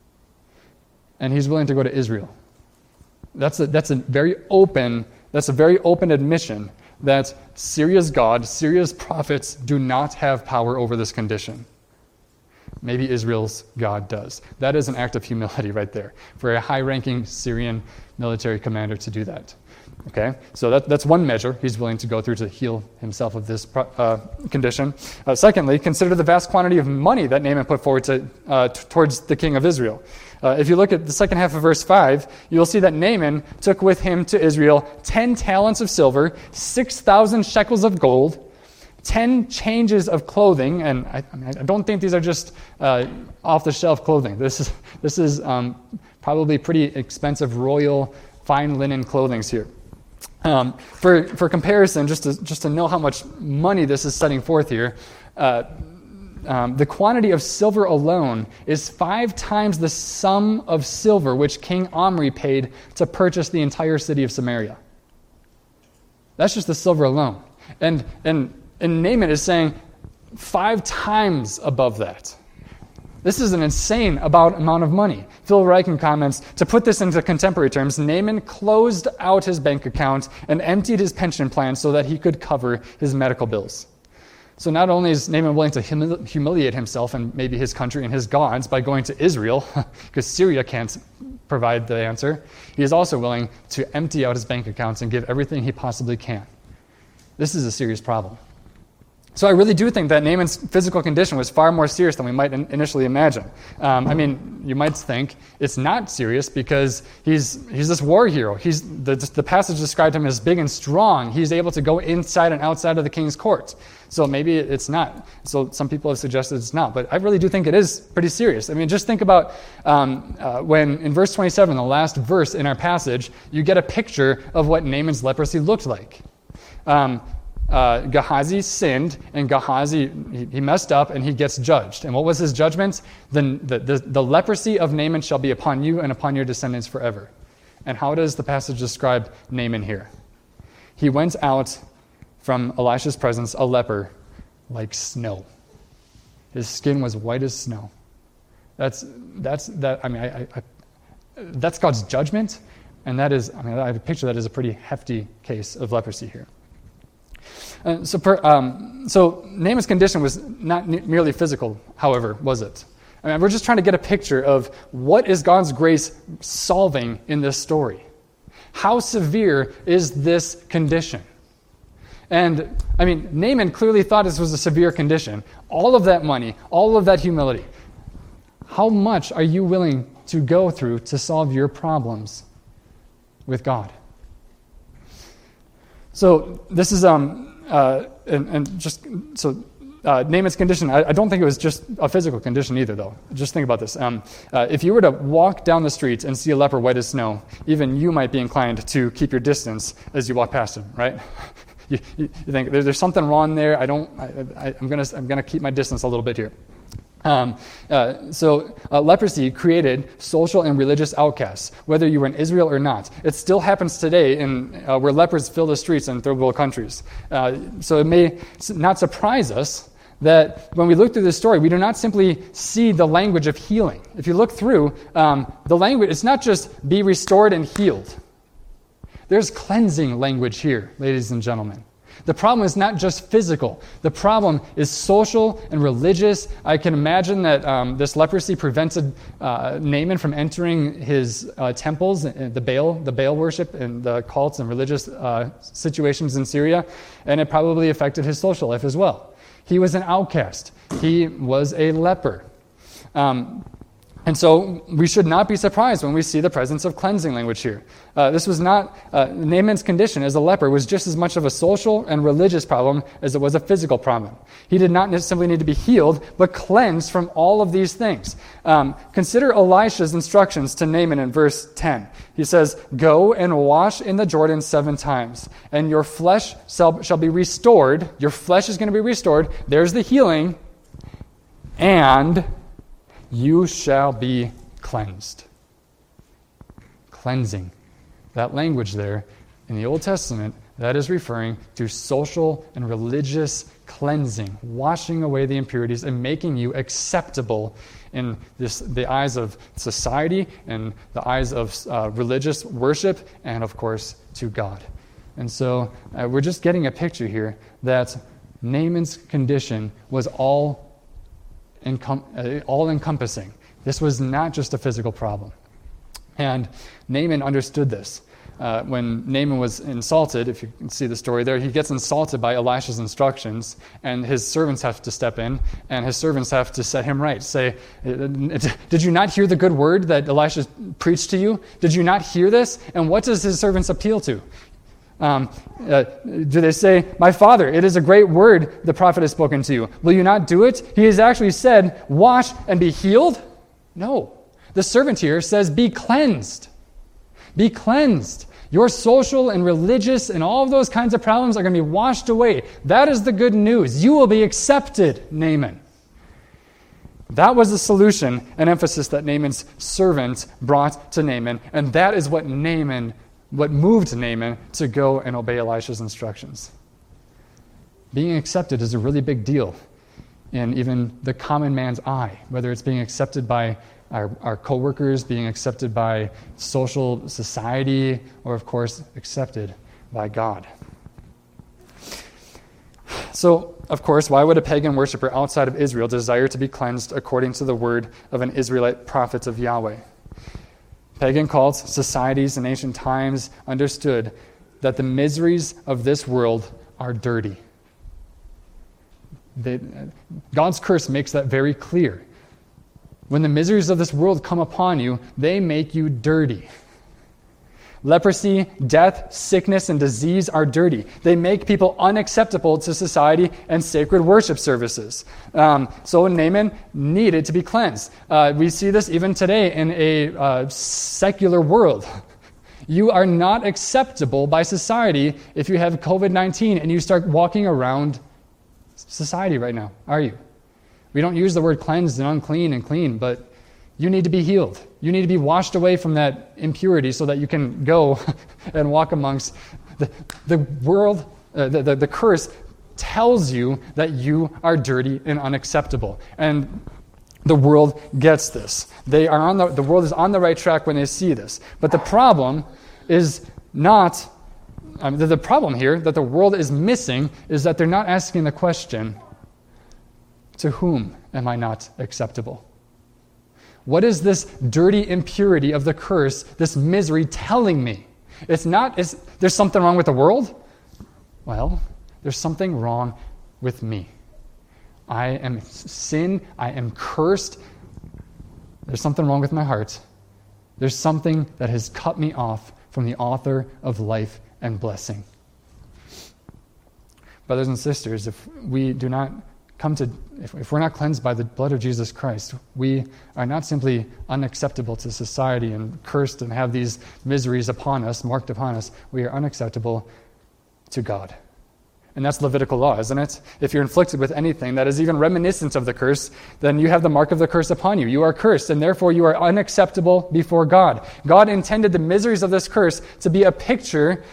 And he's willing to go to Israel. That's a very open admission that Syria's God, Syria's prophets do not have power over this condition. Maybe Israel's God does. That is an act of humility right there for a high-ranking Syrian military commander to do that. Okay, so that's one measure he's willing to go through to heal himself of this condition. Secondly, consider the vast quantity of money that Naaman put forward towards the king of Israel. If you look at the second half of verse 5, you'll see that Naaman took with him to Israel 10 talents of silver, 6,000 shekels of gold, 10 changes of clothing, and I don't think these are just off-the-shelf clothing. This is probably pretty expensive royal fine linen clothing here. For comparison, just to know how much money this is setting forth here, the quantity of silver alone is 5 times the sum of silver which King Omri paid to purchase the entire city of Samaria. That's just the silver alone. And Naaman is saying 5 times above that. This is an insane amount of money. Phil Reichen comments, to put this into contemporary terms, Naaman closed out his bank account and emptied his pension plan so that he could cover his medical bills. So not only is Naaman willing to humiliate himself and maybe his country and his gods by going to Israel, because Syria can't provide the answer, he is also willing to empty out his bank accounts and give everything he possibly can. This is a serious problem. So I really do think that Naaman's physical condition was far more serious than we might initially imagine. You might think it's not serious because he's this war hero. The passage described him as big and strong. He's able to go inside and outside of the king's court. So maybe it's not. So some people have suggested it's not. But I really do think it is pretty serious. Just think about when in verse 27, the last verse in our passage, you get a picture of what Naaman's leprosy looked like. Gehazi sinned, and Gehazi, he messed up, and he gets judged. And what was his judgment? The leprosy of Naaman shall be upon you and upon your descendants forever. And how does the passage describe Naaman here? He went out from Elisha's presence a leper like snow. His skin was white as snow. That's God's judgment, and that is, I picture that as a pretty hefty case of leprosy here. So Naaman's condition was not merely physical, however, was it? We're just trying to get a picture of what is God's grace solving in this story. How severe is this condition? And, Naaman clearly thought this was a severe condition. All of that money, all of that humility. How much are you willing to go through to solve your problems with God? So this is Naaman's condition. I don't think it was just a physical condition either, though. Just think about this. If you were to walk down the street and see a leper white as snow, even you might be inclined to keep your distance as you walk past him, right? You think there's something wrong there. I'm gonna keep my distance a little bit here. Leprosy created social and religious outcasts, whether you were in Israel or not. It still happens today where lepers fill the streets in third world countries. So it may not surprise us that when we look through this story, we do not simply see the language of healing. If you look through the language, it's not just be restored and healed. There's cleansing language here, ladies and gentlemen. The problem is not just physical. The problem is social and religious. I can imagine that this leprosy prevented Naaman from entering his temples, the Baal worship and the cults and religious situations in Syria, and it probably affected his social life as well. He was an outcast. He was a leper. And so we should not be surprised when we see the presence of cleansing language here. This was not, Naaman's condition as a leper was just as much of a social and religious problem as it was a physical problem. He did not simply need to be healed, but cleansed from all of these things. Consider Elisha's instructions to Naaman in verse 10. He says, "Go and wash in the Jordan 7 times, and your flesh shall be restored." Your flesh is going to be restored. There's the healing. And you shall be cleansed. Cleansing. That language there in the Old Testament, that is referring to social and religious cleansing, washing away the impurities and making you acceptable in the eyes of society and the eyes of religious worship and, of course, to God. And so we're just getting a picture here that Naaman's condition was all-encompassing. This was not just a physical problem. And Naaman understood this. When Naaman was insulted, if you can see the story there, he gets insulted by Elisha's instructions, and his servants have to step in, and his servants have to set him right. Say, "Did you not hear the good word that Elisha preached to you? Did you not hear this?" And what does his servants appeal to? Do they say, "My father, it is a great word the prophet has spoken to you. Will you not do it? He has actually said, wash and be healed?" No. The servant here says, be cleansed. Be cleansed. Your social and religious and all of those kinds of problems are going to be washed away. That is the good news. You will be accepted, Naaman. That was the solution and emphasis that Naaman's servant brought to Naaman, and that is what moved Naaman to go and obey Elisha's instructions. Being accepted is a really big deal in even the common man's eye, whether it's being accepted by our coworkers, being accepted by social society, or of course, accepted by God. So, of course, why would a pagan worshiper outside of Israel desire to be cleansed according to the word of an Israelite prophet of Yahweh? Pagan cults, societies in ancient times understood that the miseries of this world are dirty. God's curse makes that very clear. When the miseries of this world come upon you, they make you dirty. Leprosy, death, sickness, and disease are dirty. They make people unacceptable to society and sacred worship services. So Naaman needed to be cleansed. We see this even today in a secular world. You are not acceptable by society if you have COVID-19 and you start walking around society right now, are you? We don't use the word cleansed and unclean and clean, but you need to be healed. You need to be washed away from that impurity so that you can go and walk amongst the world. The curse tells you that you are dirty and unacceptable. And the world gets this. The world is on the right track when they see this. But the problem is not, the problem here that the world is missing is that they're not asking the question, to whom am I not acceptable? What is this dirty impurity of the curse, this misery telling me? There's something wrong with the world? Well, there's something wrong with me. I am sin, I am cursed. There's something wrong with my heart. There's something that has cut me off from the author of life and blessing. Brothers and sisters, if we do not if we're not cleansed by the blood of Jesus Christ, we are not simply unacceptable to society and cursed and have these miseries upon us, marked upon us. We are unacceptable to God. And that's Levitical law, isn't it? If you're inflicted with anything that is even reminiscent of the curse, then you have the mark of the curse upon you. You are cursed, and therefore you are unacceptable before God. God intended the miseries of this curse to be a picture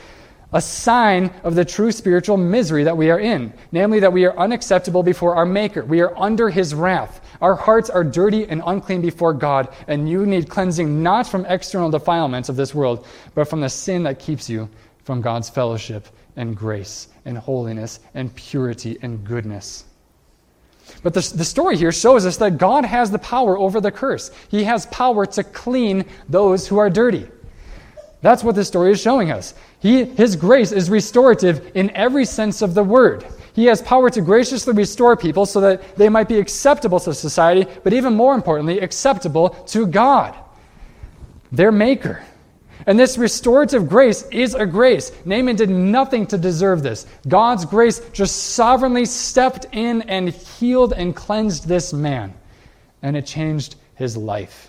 a sign of the true spiritual misery that we are in, namely that we are unacceptable before our Maker. We are under His wrath. Our hearts are dirty and unclean before God, and you need cleansing not from external defilements of this world, but from the sin that keeps you from God's fellowship and grace and holiness and purity and goodness. But the story here shows us that God has the power over the curse. He has power to clean those who are dirty. That's what this story is showing us. His grace is restorative in every sense of the word. He has power to graciously restore people so that they might be acceptable to society, but even more importantly, acceptable to God, their Maker. And this restorative grace is a grace. Naaman did nothing to deserve this. God's grace just sovereignly stepped in and healed and cleansed this man. And it changed his life.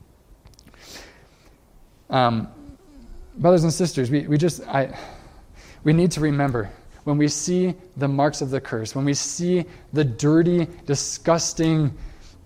Brothers and sisters, we need to remember, when we see the marks of the curse, when we see the dirty, disgusting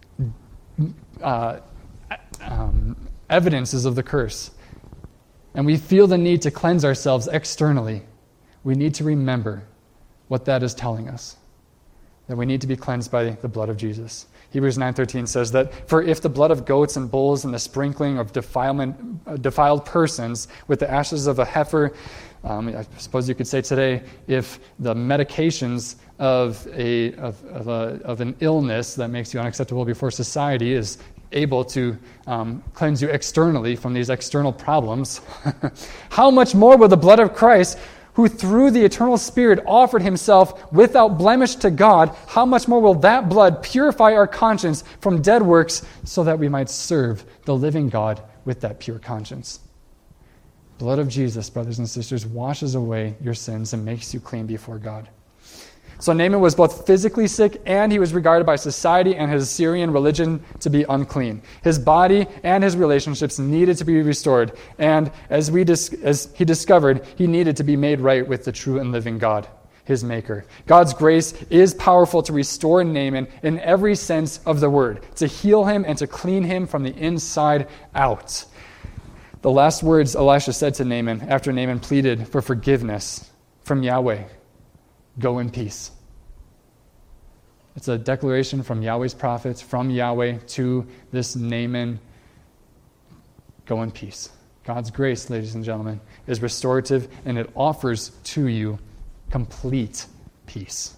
evidences of the curse, and we feel the need to cleanse ourselves externally, we need to remember what that is telling us, that we need to be cleansed by the blood of Jesus. Hebrews 9:13 says that, "For if the blood of goats and bulls and the sprinkling of defiled persons with the ashes of a heifer," I suppose you could say today, if the medications of an illness that makes you unacceptable before society is able to cleanse you externally from these external problems, how much more will the blood of Christ, who through the eternal Spirit offered himself without blemish to God, how much more will that blood purify our conscience from dead works so that we might serve the living God with that pure conscience? Blood of Jesus, brothers and sisters, washes away your sins and makes you clean before God. So Naaman was both physically sick and he was regarded by society and his Syrian religion to be unclean. His body and his relationships needed to be restored. And as he discovered, he needed to be made right with the true and living God, his Maker. God's grace is powerful to restore Naaman in every sense of the word, to heal him and to clean him from the inside out. The last words Elisha said to Naaman after Naaman pleaded for forgiveness from Yahweh: "Go in peace." It's a declaration from Yahweh's prophets, from Yahweh to this Naaman: go in peace. God's grace, ladies and gentlemen, is restorative, and it offers to you complete peace.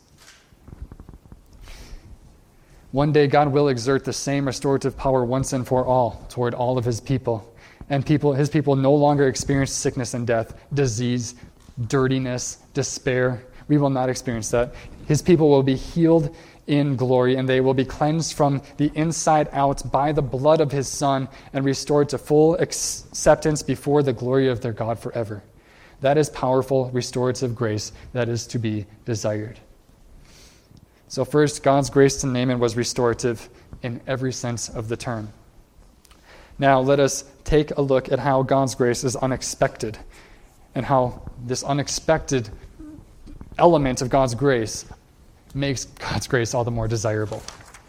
One day God will exert the same restorative power once and for all toward all of his people. And his people no longer experience sickness and death, disease, dirtiness, despair. We will not experience that. His people will be healed in glory, and they will be cleansed from the inside out by the blood of his Son and restored to full acceptance before the glory of their God forever. That is powerful, restorative grace that is to be desired. So first, God's grace to Naaman was restorative in every sense of the term. Now let us take a look at how God's grace is unexpected, and how this unexpected element of God's grace makes God's grace all the more desirable.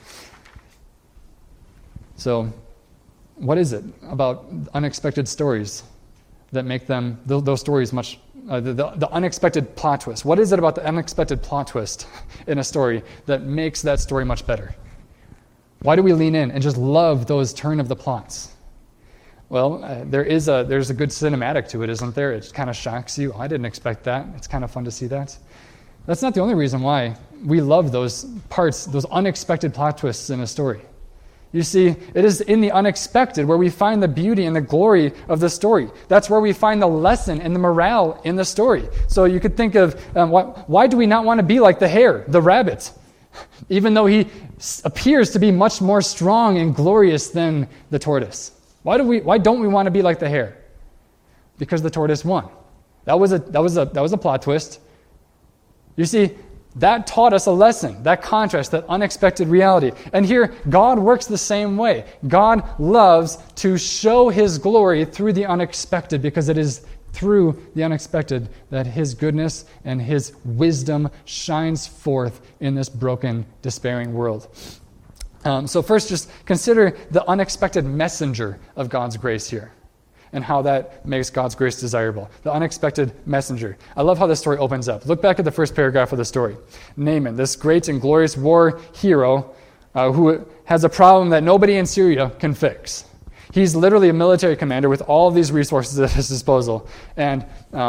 So, what is it about unexpected stories that make them, those stories much, the unexpected plot twist? What is it about the unexpected plot twist in a story that makes that story much better? Why do we lean in and just love those turn of the plots? Well, there's a good cinematic to it, isn't there? It kind of shocks you. I didn't expect that. It's kind of fun to see that. That's not the only reason why we love those parts, those unexpected plot twists in a story. You see, it is in the unexpected where we find the beauty and the glory of the story. That's where we find the lesson and the morale in the story. So you could think of, why do we not want to be like the hare, the rabbit? Even though he appears to be much more strong and glorious than the tortoise. Why don't we want to be like the hare? Because the tortoise won. That was a plot twist. You see, that taught us a lesson, that contrast, that unexpected reality. And here, God works the same way. God loves to show his glory through the unexpected, because it is through the unexpected that his goodness and his wisdom shines forth in this broken, despairing world. So first, just consider the unexpected messenger of God's grace here. and how that makes God's grace desirable. The unexpected messenger. I love how this story opens up. Look back at the first paragraph of the story. Naaman, this great and glorious war hero who has a problem that nobody in Syria can fix. He's literally a military commander with all of these resources at his disposal. And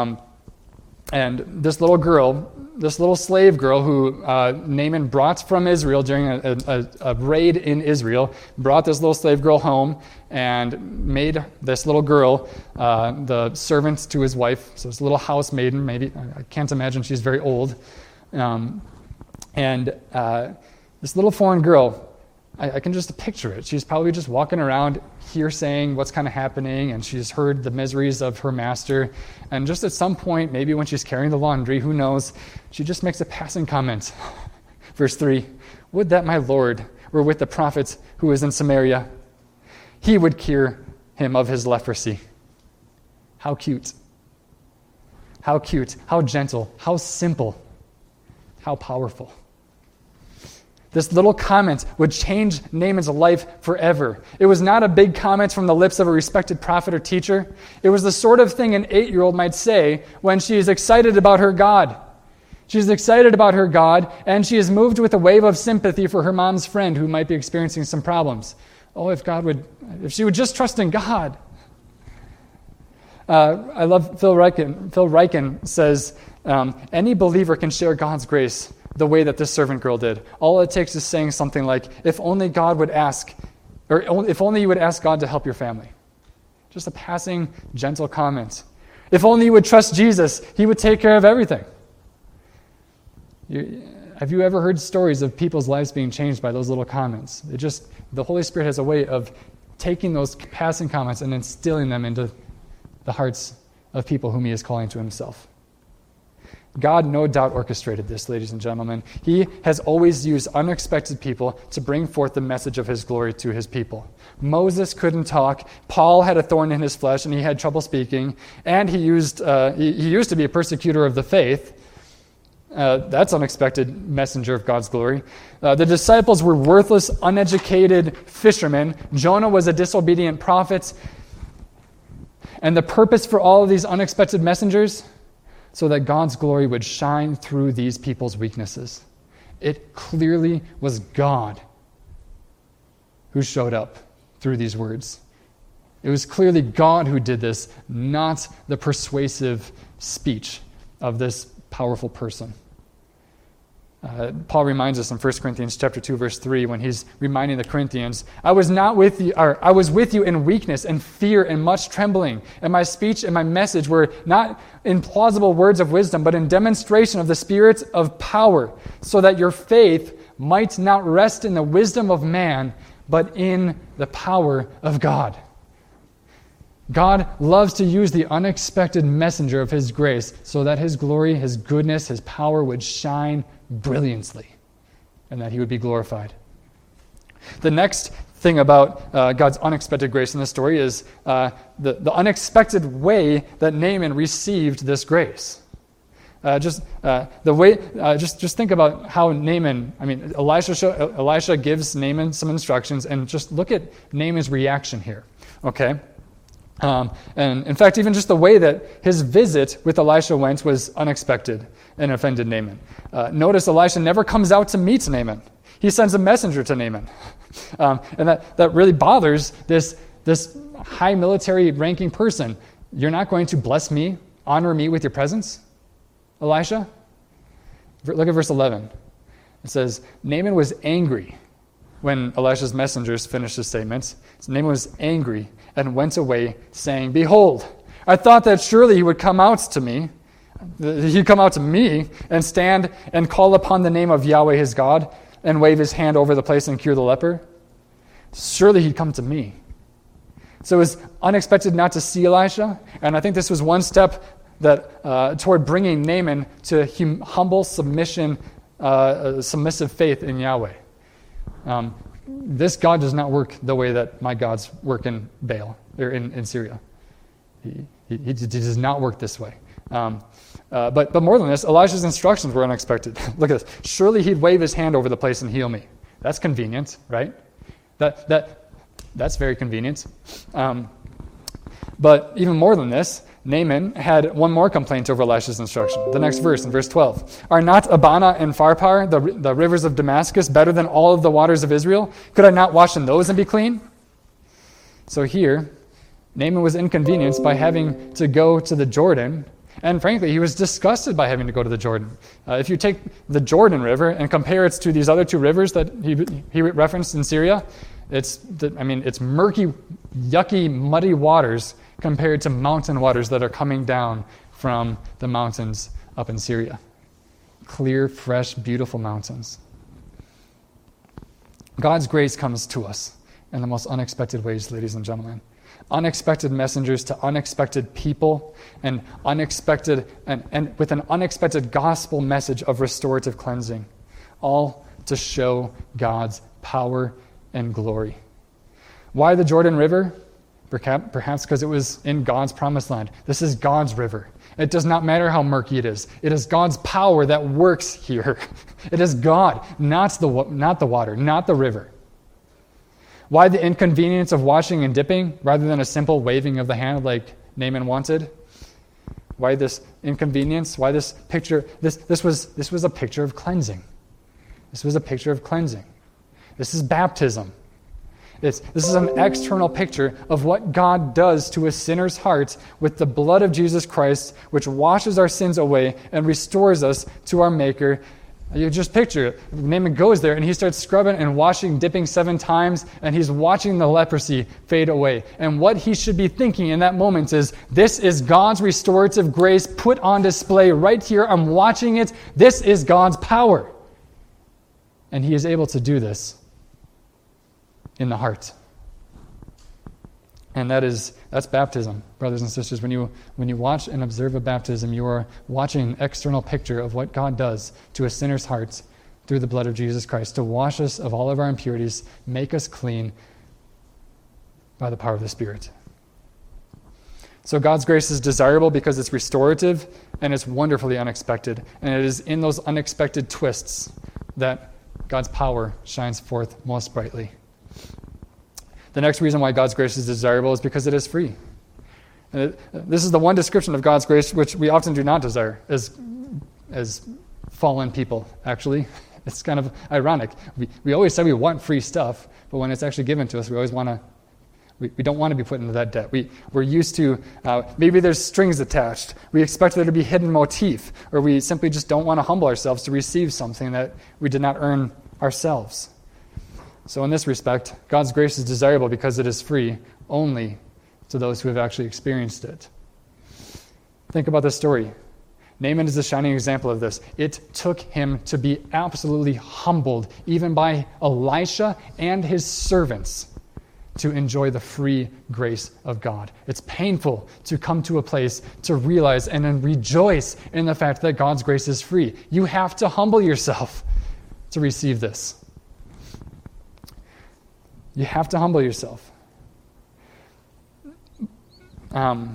this little girl, this little slave girl who Naaman brought from Israel during a raid in Israel, brought this little slave girl home and made this little girl the servant to his wife. So this little housemaiden, maybe, I can't imagine she's very old. This little foreign girl, I can just picture it. She's probably just walking around here saying what's kind of happening, and she's heard the miseries of her master. And just at some point, maybe when she's carrying the laundry, who knows, she just makes a passing comment. Verse 3, would that my Lord were with the prophet who is in Samaria. He would cure him of his leprosy. How cute. How cute. How gentle. How simple. How powerful. This little comment would change Naaman's life forever. It was not a big comment from the lips of a respected prophet or teacher. It was the sort of thing an 8-year-old might say when she is excited about her God. She's excited about her God, and she is moved with a wave of sympathy for her mom's friend who might be experiencing some problems. Oh, if she would just trust in God. I love Phil Ryken. Phil Ryken says, any believer can share God's grace the way that this servant girl did. All it takes is saying something like, if only God would ask, or if only you would ask God to help your family. Just a passing, gentle comment. If only you would trust Jesus, he would take care of everything. Have you ever heard stories of people's lives being changed by those little comments? The Holy Spirit has a way of taking those passing comments and instilling them into the hearts of people whom he is calling to himself. God no doubt orchestrated this, ladies and gentlemen. He has always used unexpected people to bring forth the message of his glory to his people. Moses couldn't talk. Paul had a thorn in his flesh, and he had trouble speaking. And he used to be a persecutor of the faith. That's unexpected messenger of God's glory. The disciples were worthless, uneducated fishermen. Jonah was a disobedient prophet. And the purpose for all of these unexpected messengers, so that God's glory would shine through these people's weaknesses. It clearly was God who showed up through these words. It was clearly God who did this, not the persuasive speech of this powerful person. Paul reminds us in 1 Corinthians chapter 2, verse 3, when he's reminding the Corinthians, I was with you in weakness and fear and much trembling, and my speech and my message were not in plausible words of wisdom, but in demonstration of the Spirit of power, so that your faith might not rest in the wisdom of man, but in the power of God. God loves to use the unexpected messenger of his grace so that his glory, his goodness, his power would shine brilliantly and that he would be glorified. The next thing about God's unexpected grace in this story is the unexpected way that Naaman received this grace. Just think about how Naaman, Elisha gives Naaman some instructions, and just look at Naaman's reaction here, okay? And in fact, even just the way that his visit with Elisha went was unexpected and offended Naaman. Notice Elisha never comes out to meet Naaman. He sends a messenger to Naaman. And that really bothers this high military ranking person. You're not going to bless me, honor me with your presence, Elisha? Look at verse 11. It says, Naaman was angry when Elisha's messengers finished his statements. So Naaman was angry and went away, saying, behold, I thought that surely he would come out to me. He'd come out to me and stand and call upon the name of Yahweh his God and wave his hand over the place and cure the leper. Surely he'd come to me. So it was unexpected not to see Elisha, and I think this was one step that toward bringing Naaman to humble submission, submissive faith in Yahweh. This God does not work the way that my gods work in Baal, or in Syria. He does not work this way. But more than this, Elijah's instructions were unexpected. Look at this. Surely he'd wave his hand over the place and heal me. That's convenient, right? That's very convenient. But even more than this, Naaman had one more complaint over Elisha's instruction. The next verse, in verse 12. Are not Abana and Pharpar, the rivers of Damascus, better than all of the waters of Israel? Could I not wash in those and be clean? So here, Naaman was inconvenienced by having to go to the Jordan, and frankly, he was disgusted by having to go to the Jordan. If you take the Jordan River and compare it to these other two rivers that he referenced in Syria, it's murky, yucky, muddy waters compared to mountain waters that are coming down from the mountains up in Syria. Clear, fresh, beautiful mountains. God's grace comes to us in the most unexpected ways, ladies and gentlemen. Unexpected messengers to unexpected people, and with an unexpected gospel message of restorative cleansing, all to show God's power and glory. Why the Jordan River? Perhaps because it was in God's promised land. This is God's river. It does not matter how murky it is. It is God's power that works here. It is God, not the water, not the river. Why the inconvenience of washing and dipping rather than a simple waving of the hand like Naaman wanted? Why this inconvenience? Why this picture? This was a picture of cleansing. This was a picture of cleansing. This is baptism. This is an external picture of what God does to a sinner's heart with the blood of Jesus Christ, which washes our sins away and restores us to our Maker. You just picture it. Naaman goes there and he starts scrubbing and washing, dipping 7 times, and he's watching the leprosy fade away. And what he should be thinking in that moment is, this is God's restorative grace put on display right here. I'm watching it. This is God's power. And he is able to do this in the heart. And that's baptism, brothers and sisters. When you watch and observe a baptism, you are watching an external picture of what God does to a sinner's heart through the blood of Jesus Christ to wash us of all of our impurities, make us clean by the power of the Spirit. So God's grace is desirable because it's restorative and it's wonderfully unexpected. And it is in those unexpected twists that God's power shines forth most brightly. The next reason why God's grace is desirable is because it is free. This is the one description of God's grace which we often do not desire as fallen people, actually. It's kind of ironic. We always say we want free stuff, but when it's actually given to us, we always want to. We don't want to be put into that debt. We're used to, maybe there's strings attached. We expect there to be hidden motif, or we simply just don't want to humble ourselves to receive something that we did not earn ourselves. So in this respect, God's grace is desirable because it is free only to those who have actually experienced it. Think about this story. Naaman is a shining example of this. It took him to be absolutely humbled, even by Elisha and his servants, to enjoy the free grace of God. It's painful to come to a place to realize and then rejoice in the fact that God's grace is free. You have to humble yourself to receive this. You have to humble yourself. And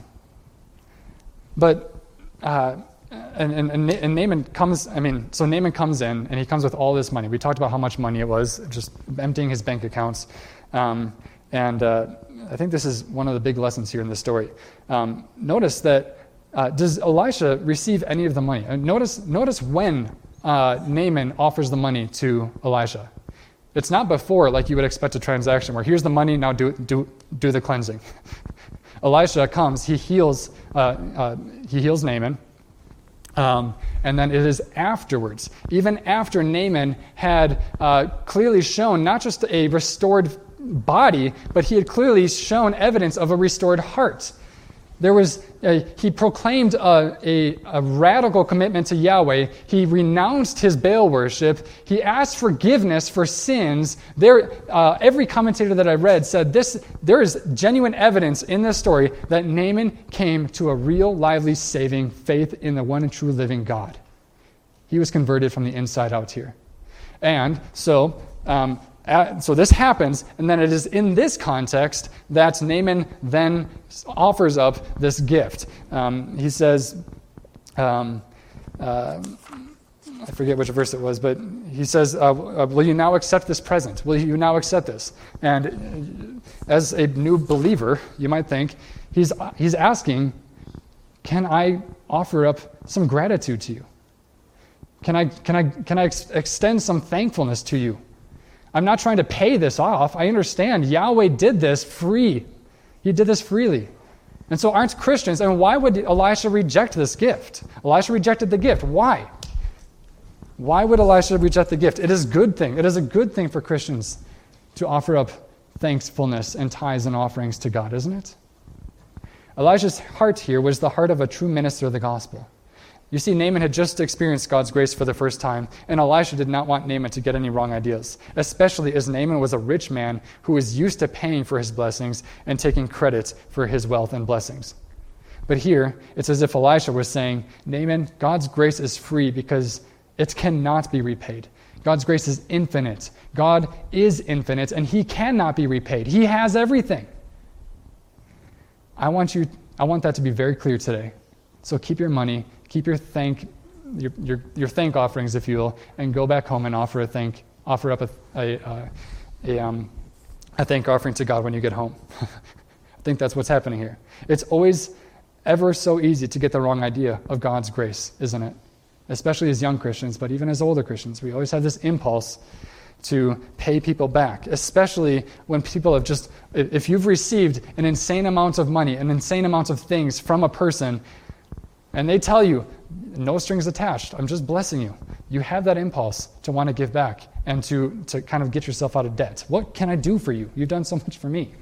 Naaman comes, so Naaman comes in, and he comes with all this money. We talked about how much money it was, just emptying his bank accounts. I think this is one of the big lessons here in this story. Notice that, does Elisha receive any of the money? Notice when Naaman offers the money to Elisha. It's not before, like you would expect a transaction, where here's the money, now do the cleansing. Elisha comes, he heals Naaman, and then it is afterwards, even after Naaman had clearly shown not just a restored body, but he had clearly shown evidence of a restored heart. He proclaimed a radical commitment to Yahweh. He renounced his Baal worship. He asked forgiveness for sins. Every commentator that I read said there is genuine evidence in this story that Naaman came to a real, lively, saving faith in the one and true living God. He was converted from the inside out here. And so this happens, and then it is in this context that Naaman then offers up this gift. He says, I forget which verse it was, but he says, will you now accept this present? Will you now accept this? And as a new believer, you might think, he's asking, can I offer up some gratitude to you? Can I extend some thankfulness to you? I'm not trying to pay this off. I understand Yahweh did this free. He did this freely. And so aren't Christians, and why would Elisha reject this gift? Elisha rejected the gift. Why? Why would Elisha reject the gift? It is a good thing. It is a good thing for Christians to offer up thankfulness and tithes and offerings to God, isn't it? Elisha's heart here was the heart of a true minister of the gospel. You see, Naaman had just experienced God's grace for the first time, and Elisha did not want Naaman to get any wrong ideas, especially as Naaman was a rich man who was used to paying for his blessings and taking credit for his wealth and blessings. But here, it's as if Elisha was saying, Naaman, God's grace is free because it cannot be repaid. God's grace is infinite. God is infinite, and he cannot be repaid. He has everything. I want that to be very clear today. So keep your money, keep your thank offerings, if you will, and go back home and offer up a thank offering to God when you get home. I think that's what's happening here. It's always ever so easy to get the wrong idea of God's grace, isn't it? Especially as young Christians, but even as older Christians. We always have this impulse to pay people back, especially when people have just, if you've received an insane amount of money, an insane amount of things from a person, and they tell you, no strings attached, I'm just blessing you. You have that impulse to want to give back and to kind of get yourself out of debt. What can I do for you? You've done so much for me.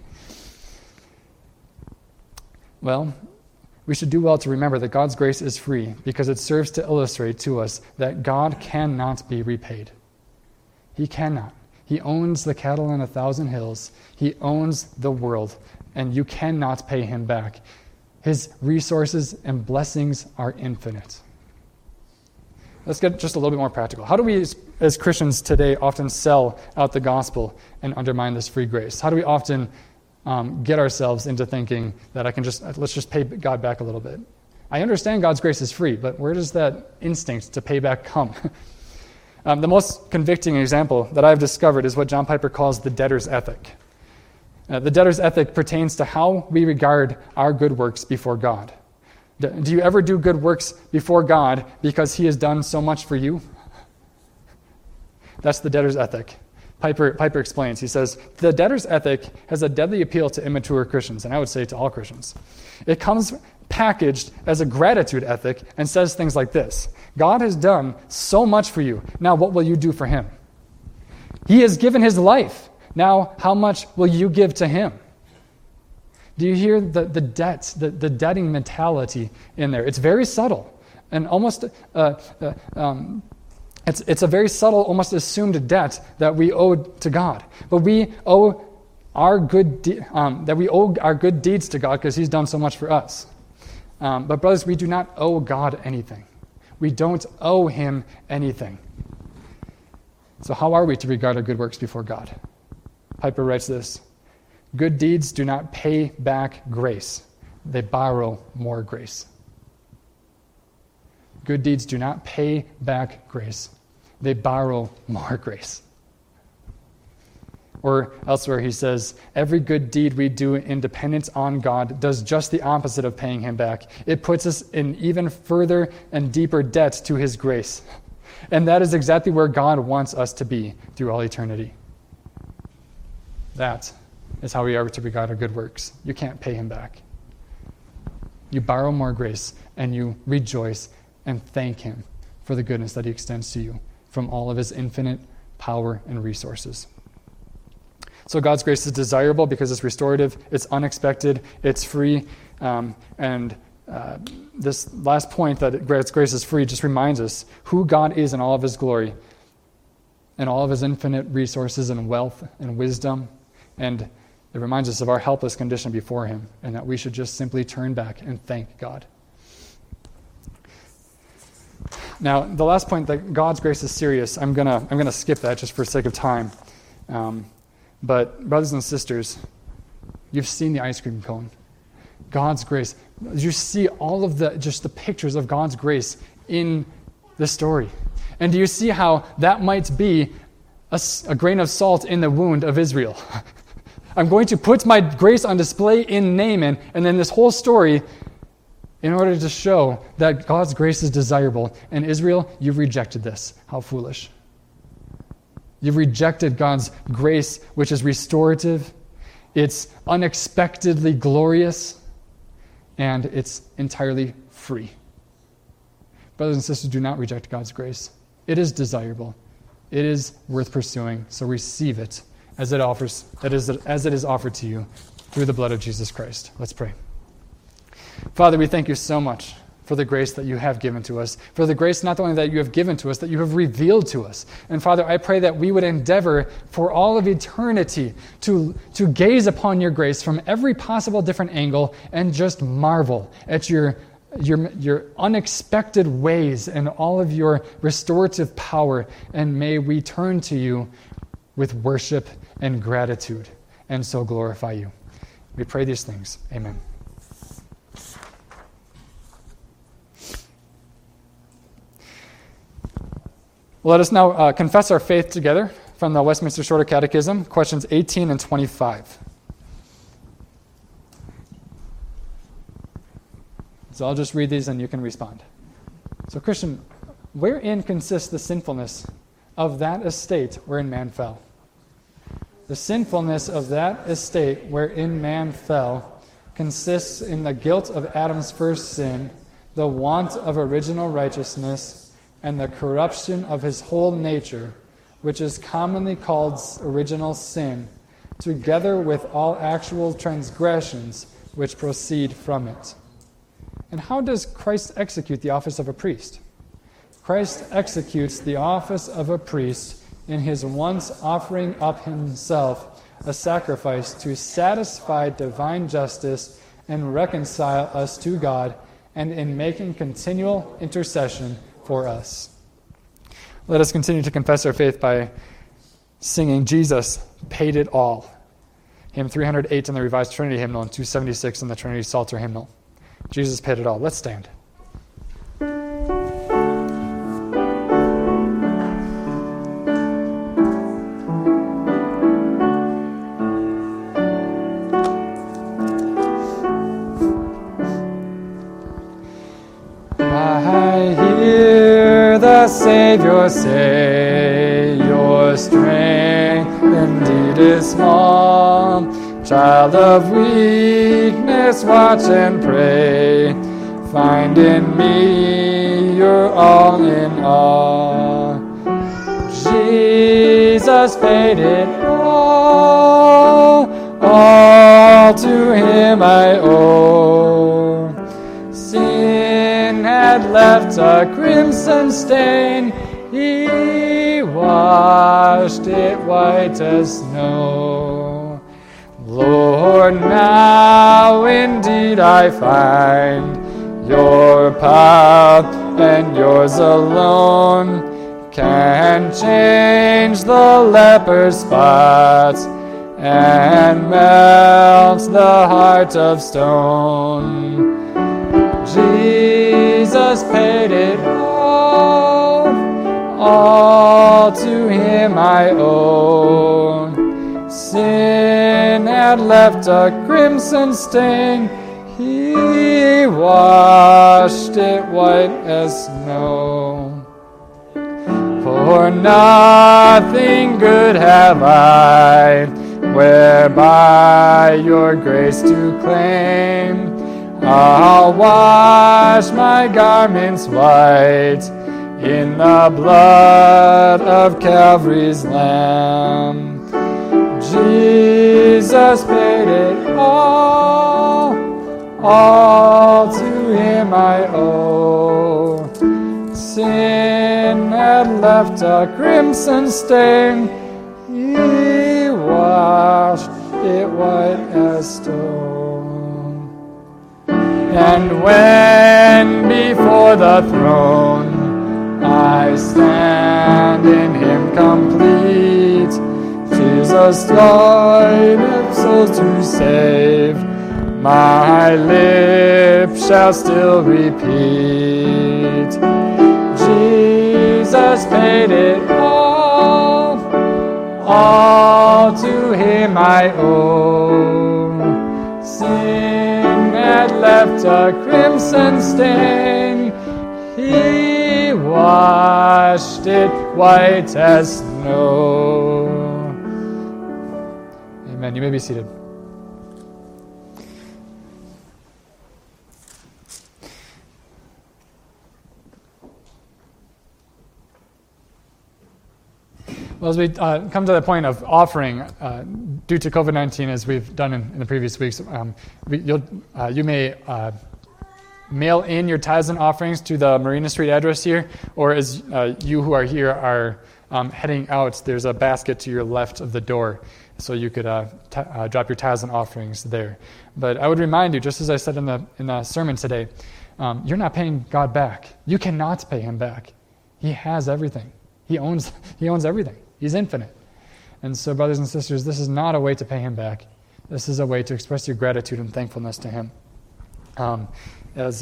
Well, we should do well to remember that God's grace is free because it serves to illustrate to us that God cannot be repaid. He cannot. He owns the cattle on 1,000 hills. He owns the world, and you cannot pay him back. His resources and blessings are infinite. Let's get just a little bit more practical. How do we, as Christians today, often sell out the gospel and undermine this free grace? How do we often get ourselves into thinking that let's just pay God back a little bit? I understand God's grace is free, but where does that instinct to pay back come? The most convicting example that I've discovered is what John Piper calls the debtor's ethic. The debtor's ethic pertains to how we regard our good works before God. Do you ever do good works before God because he has done so much for you? That's the debtor's ethic. Piper explains. He says, the debtor's ethic has a deadly appeal to immature Christians, and I would say to all Christians. It comes packaged as a gratitude ethic and says things like this: God has done so much for you. Now what will you do for him? He has given his life. Now how much will you give to him? Do you hear the debt, the debting mentality in there? It's very subtle and almost it's a very subtle, almost assumed debt that we owe to God. But we owe our good deeds to God because he's done so much for us. But brothers, we do not owe God anything. We don't owe him anything. So how are we to regard our good works before God? Piper writes this: good deeds do not pay back grace. They borrow more grace. Good deeds do not pay back grace. They borrow more grace. Or elsewhere he says, every good deed we do in dependence on God does just the opposite of paying him back. It puts us in even further and deeper debt to his grace. And that is exactly where God wants us to be through all eternity. That is how we are to regard our good works. You can't pay him back. You borrow more grace and you rejoice and thank him for the goodness that he extends to you from all of his infinite power and resources. So God's grace is desirable because it's restorative, it's unexpected, it's free, and this last point that God's grace is free just reminds us who God is in all of his glory and all of his infinite resources and wealth and wisdom, and it reminds us of our helpless condition before him and that we should just simply turn back and thank God. Now, the last point, that God's grace is serious, I'm gonna skip that just for sake of time. But brothers and sisters, you've seen the ice cream cone. God's grace. You see all of the pictures of God's grace in the story. And do you see how that might be a grain of salt in the wound of Israel? I'm going to put my grace on display in Naaman, and then this whole story in order to show that God's grace is desirable. And Israel, you've rejected this. How foolish. You've rejected God's grace, which is restorative. It's unexpectedly glorious, and it's entirely free. Brothers and sisters, do not reject God's grace. It is desirable. It is worth pursuing, so receive it as it is offered to you through the blood of Jesus Christ. Let's pray. Father, we thank you so much for the grace that you have given to us, for the grace not only that you have given to us, that you have revealed to us. And Father, I pray that we would endeavor for all of eternity to gaze upon your grace from every possible different angle and just marvel at your unexpected ways and all of your restorative power. And may we turn to you with worship and gratitude and so glorify you. We pray these things. Amen. Let us now confess our faith together from the Westminster Shorter Catechism, questions 18 and 25. So I'll just read these and you can respond. So Christian, wherein consists the sinfulness of that estate wherein man fell? The sinfulness of that estate wherein man fell consists in the guilt of Adam's first sin, the want of original righteousness, and the corruption of his whole nature, which is commonly called original sin, together with all actual transgressions which proceed from it. And how does Christ execute the office of a priest? Christ executes the office of a priest in his once offering up himself a sacrifice to satisfy divine justice and reconcile us to God, and in making continual intercession for us. Let us continue to confess our faith by singing Jesus Paid It All. Hymn 308 in the Revised Trinity Hymnal and 276 in the Trinity Psalter Hymnal. Jesus paid it all. Let's stand. The Savior say, your strength indeed is small. Child of weakness, watch and pray. Find in me your all in all. Jesus paid it all to him I owe. Sin had left a crimson stain, he washed it white as snow. Lord, now indeed I find your power and yours alone can change the leper's spots and melt the heart of stone. Jesus paid it all to him I owe. Sin had left a crimson stain, he washed it white as snow. For nothing good have I, whereby your grace to claim. I'll wash my garments white in the blood of Calvary's Lamb. Jesus paid it all to him I owe. Sin had left a crimson stain, he washed it white as stone. And when before the throne I stand in him complete, Jesus died of souls to save, my lips shall still repeat. Jesus Jesus paid it all to him I owe. Sin had left a crimson stain, he washed it white as snow. Amen. You may be seated. Well, as we come to the point of offering, due to COVID-19, as we've done in the previous weeks, you may mail in your tithes and offerings to the Marina Street address here, or as you who are here are heading out, there's a basket to your left of the door, so you could drop your tithes and offerings there. But I would remind you, just as I said in the sermon today, you're not paying God back. You cannot pay him back. He has everything. He owns everything. He's infinite. And so, brothers and sisters, this is not a way to pay him back. This is a way to express your gratitude and thankfulness to him. As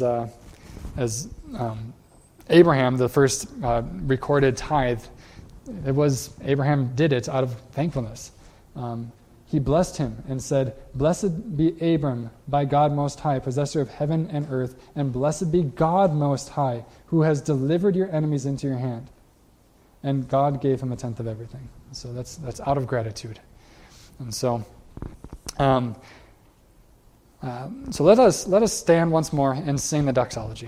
Abraham, the first recorded tithe, Abraham did it out of thankfulness. He blessed him and said, "Blessed be Abram by God Most High, possessor of heaven and earth, and blessed be God Most High, who has delivered your enemies into your hand." And God gave him a tenth of everything. So that's out of gratitude. And so, so let us stand once more and sing the doxology.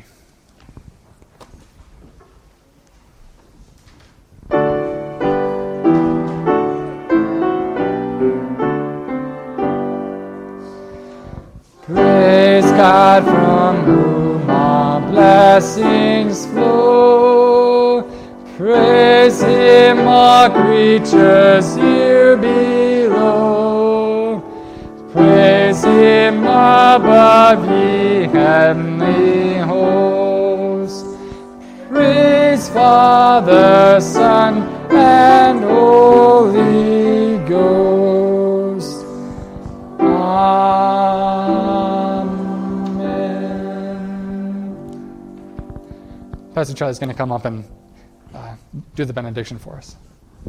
Praise God from whom all blessings flow. Praise him, all creatures here below. Praise him above, ye heavenly hosts. Praise Father, Son, and Holy Ghost. Amen. Pastor Charlie is going to come up and do the benediction for us.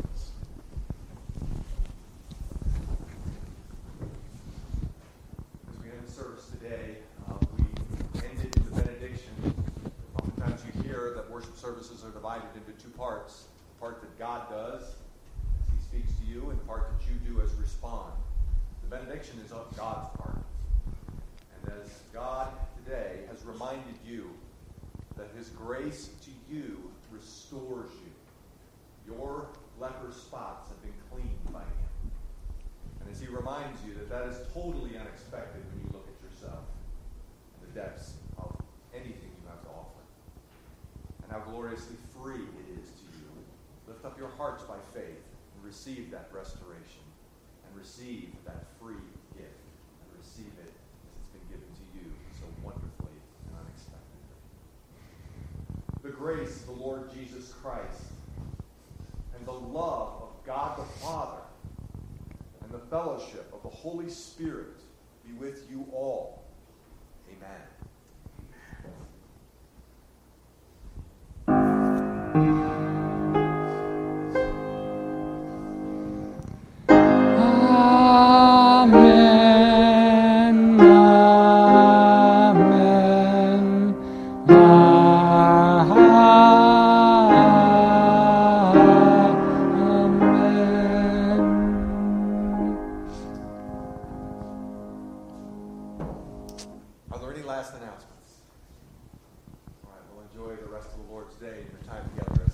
As we end the service today, we ended the benediction. Oftentimes you hear that worship services are divided into two parts. The part that God does as he speaks to you, and the part that you do as respond. The benediction is of God's part. And as God today has reminded you that his grace to you restores you. Your leper spots have been cleaned by him. And as he reminds you that is totally unexpected when you look at yourself and the depths of anything you have to offer. And how gloriously free it is to you. Lift up your hearts by faith and receive that restoration. And receive that free gift. And receive it as it's been given to you so wonderfully and unexpectedly. The grace of the Lord Jesus Christ and the love of God the Father and the fellowship of the Holy Spirit be with you all. Amen. Are there any last announcements? All right, we'll enjoy the rest of the Lord's day and your time together.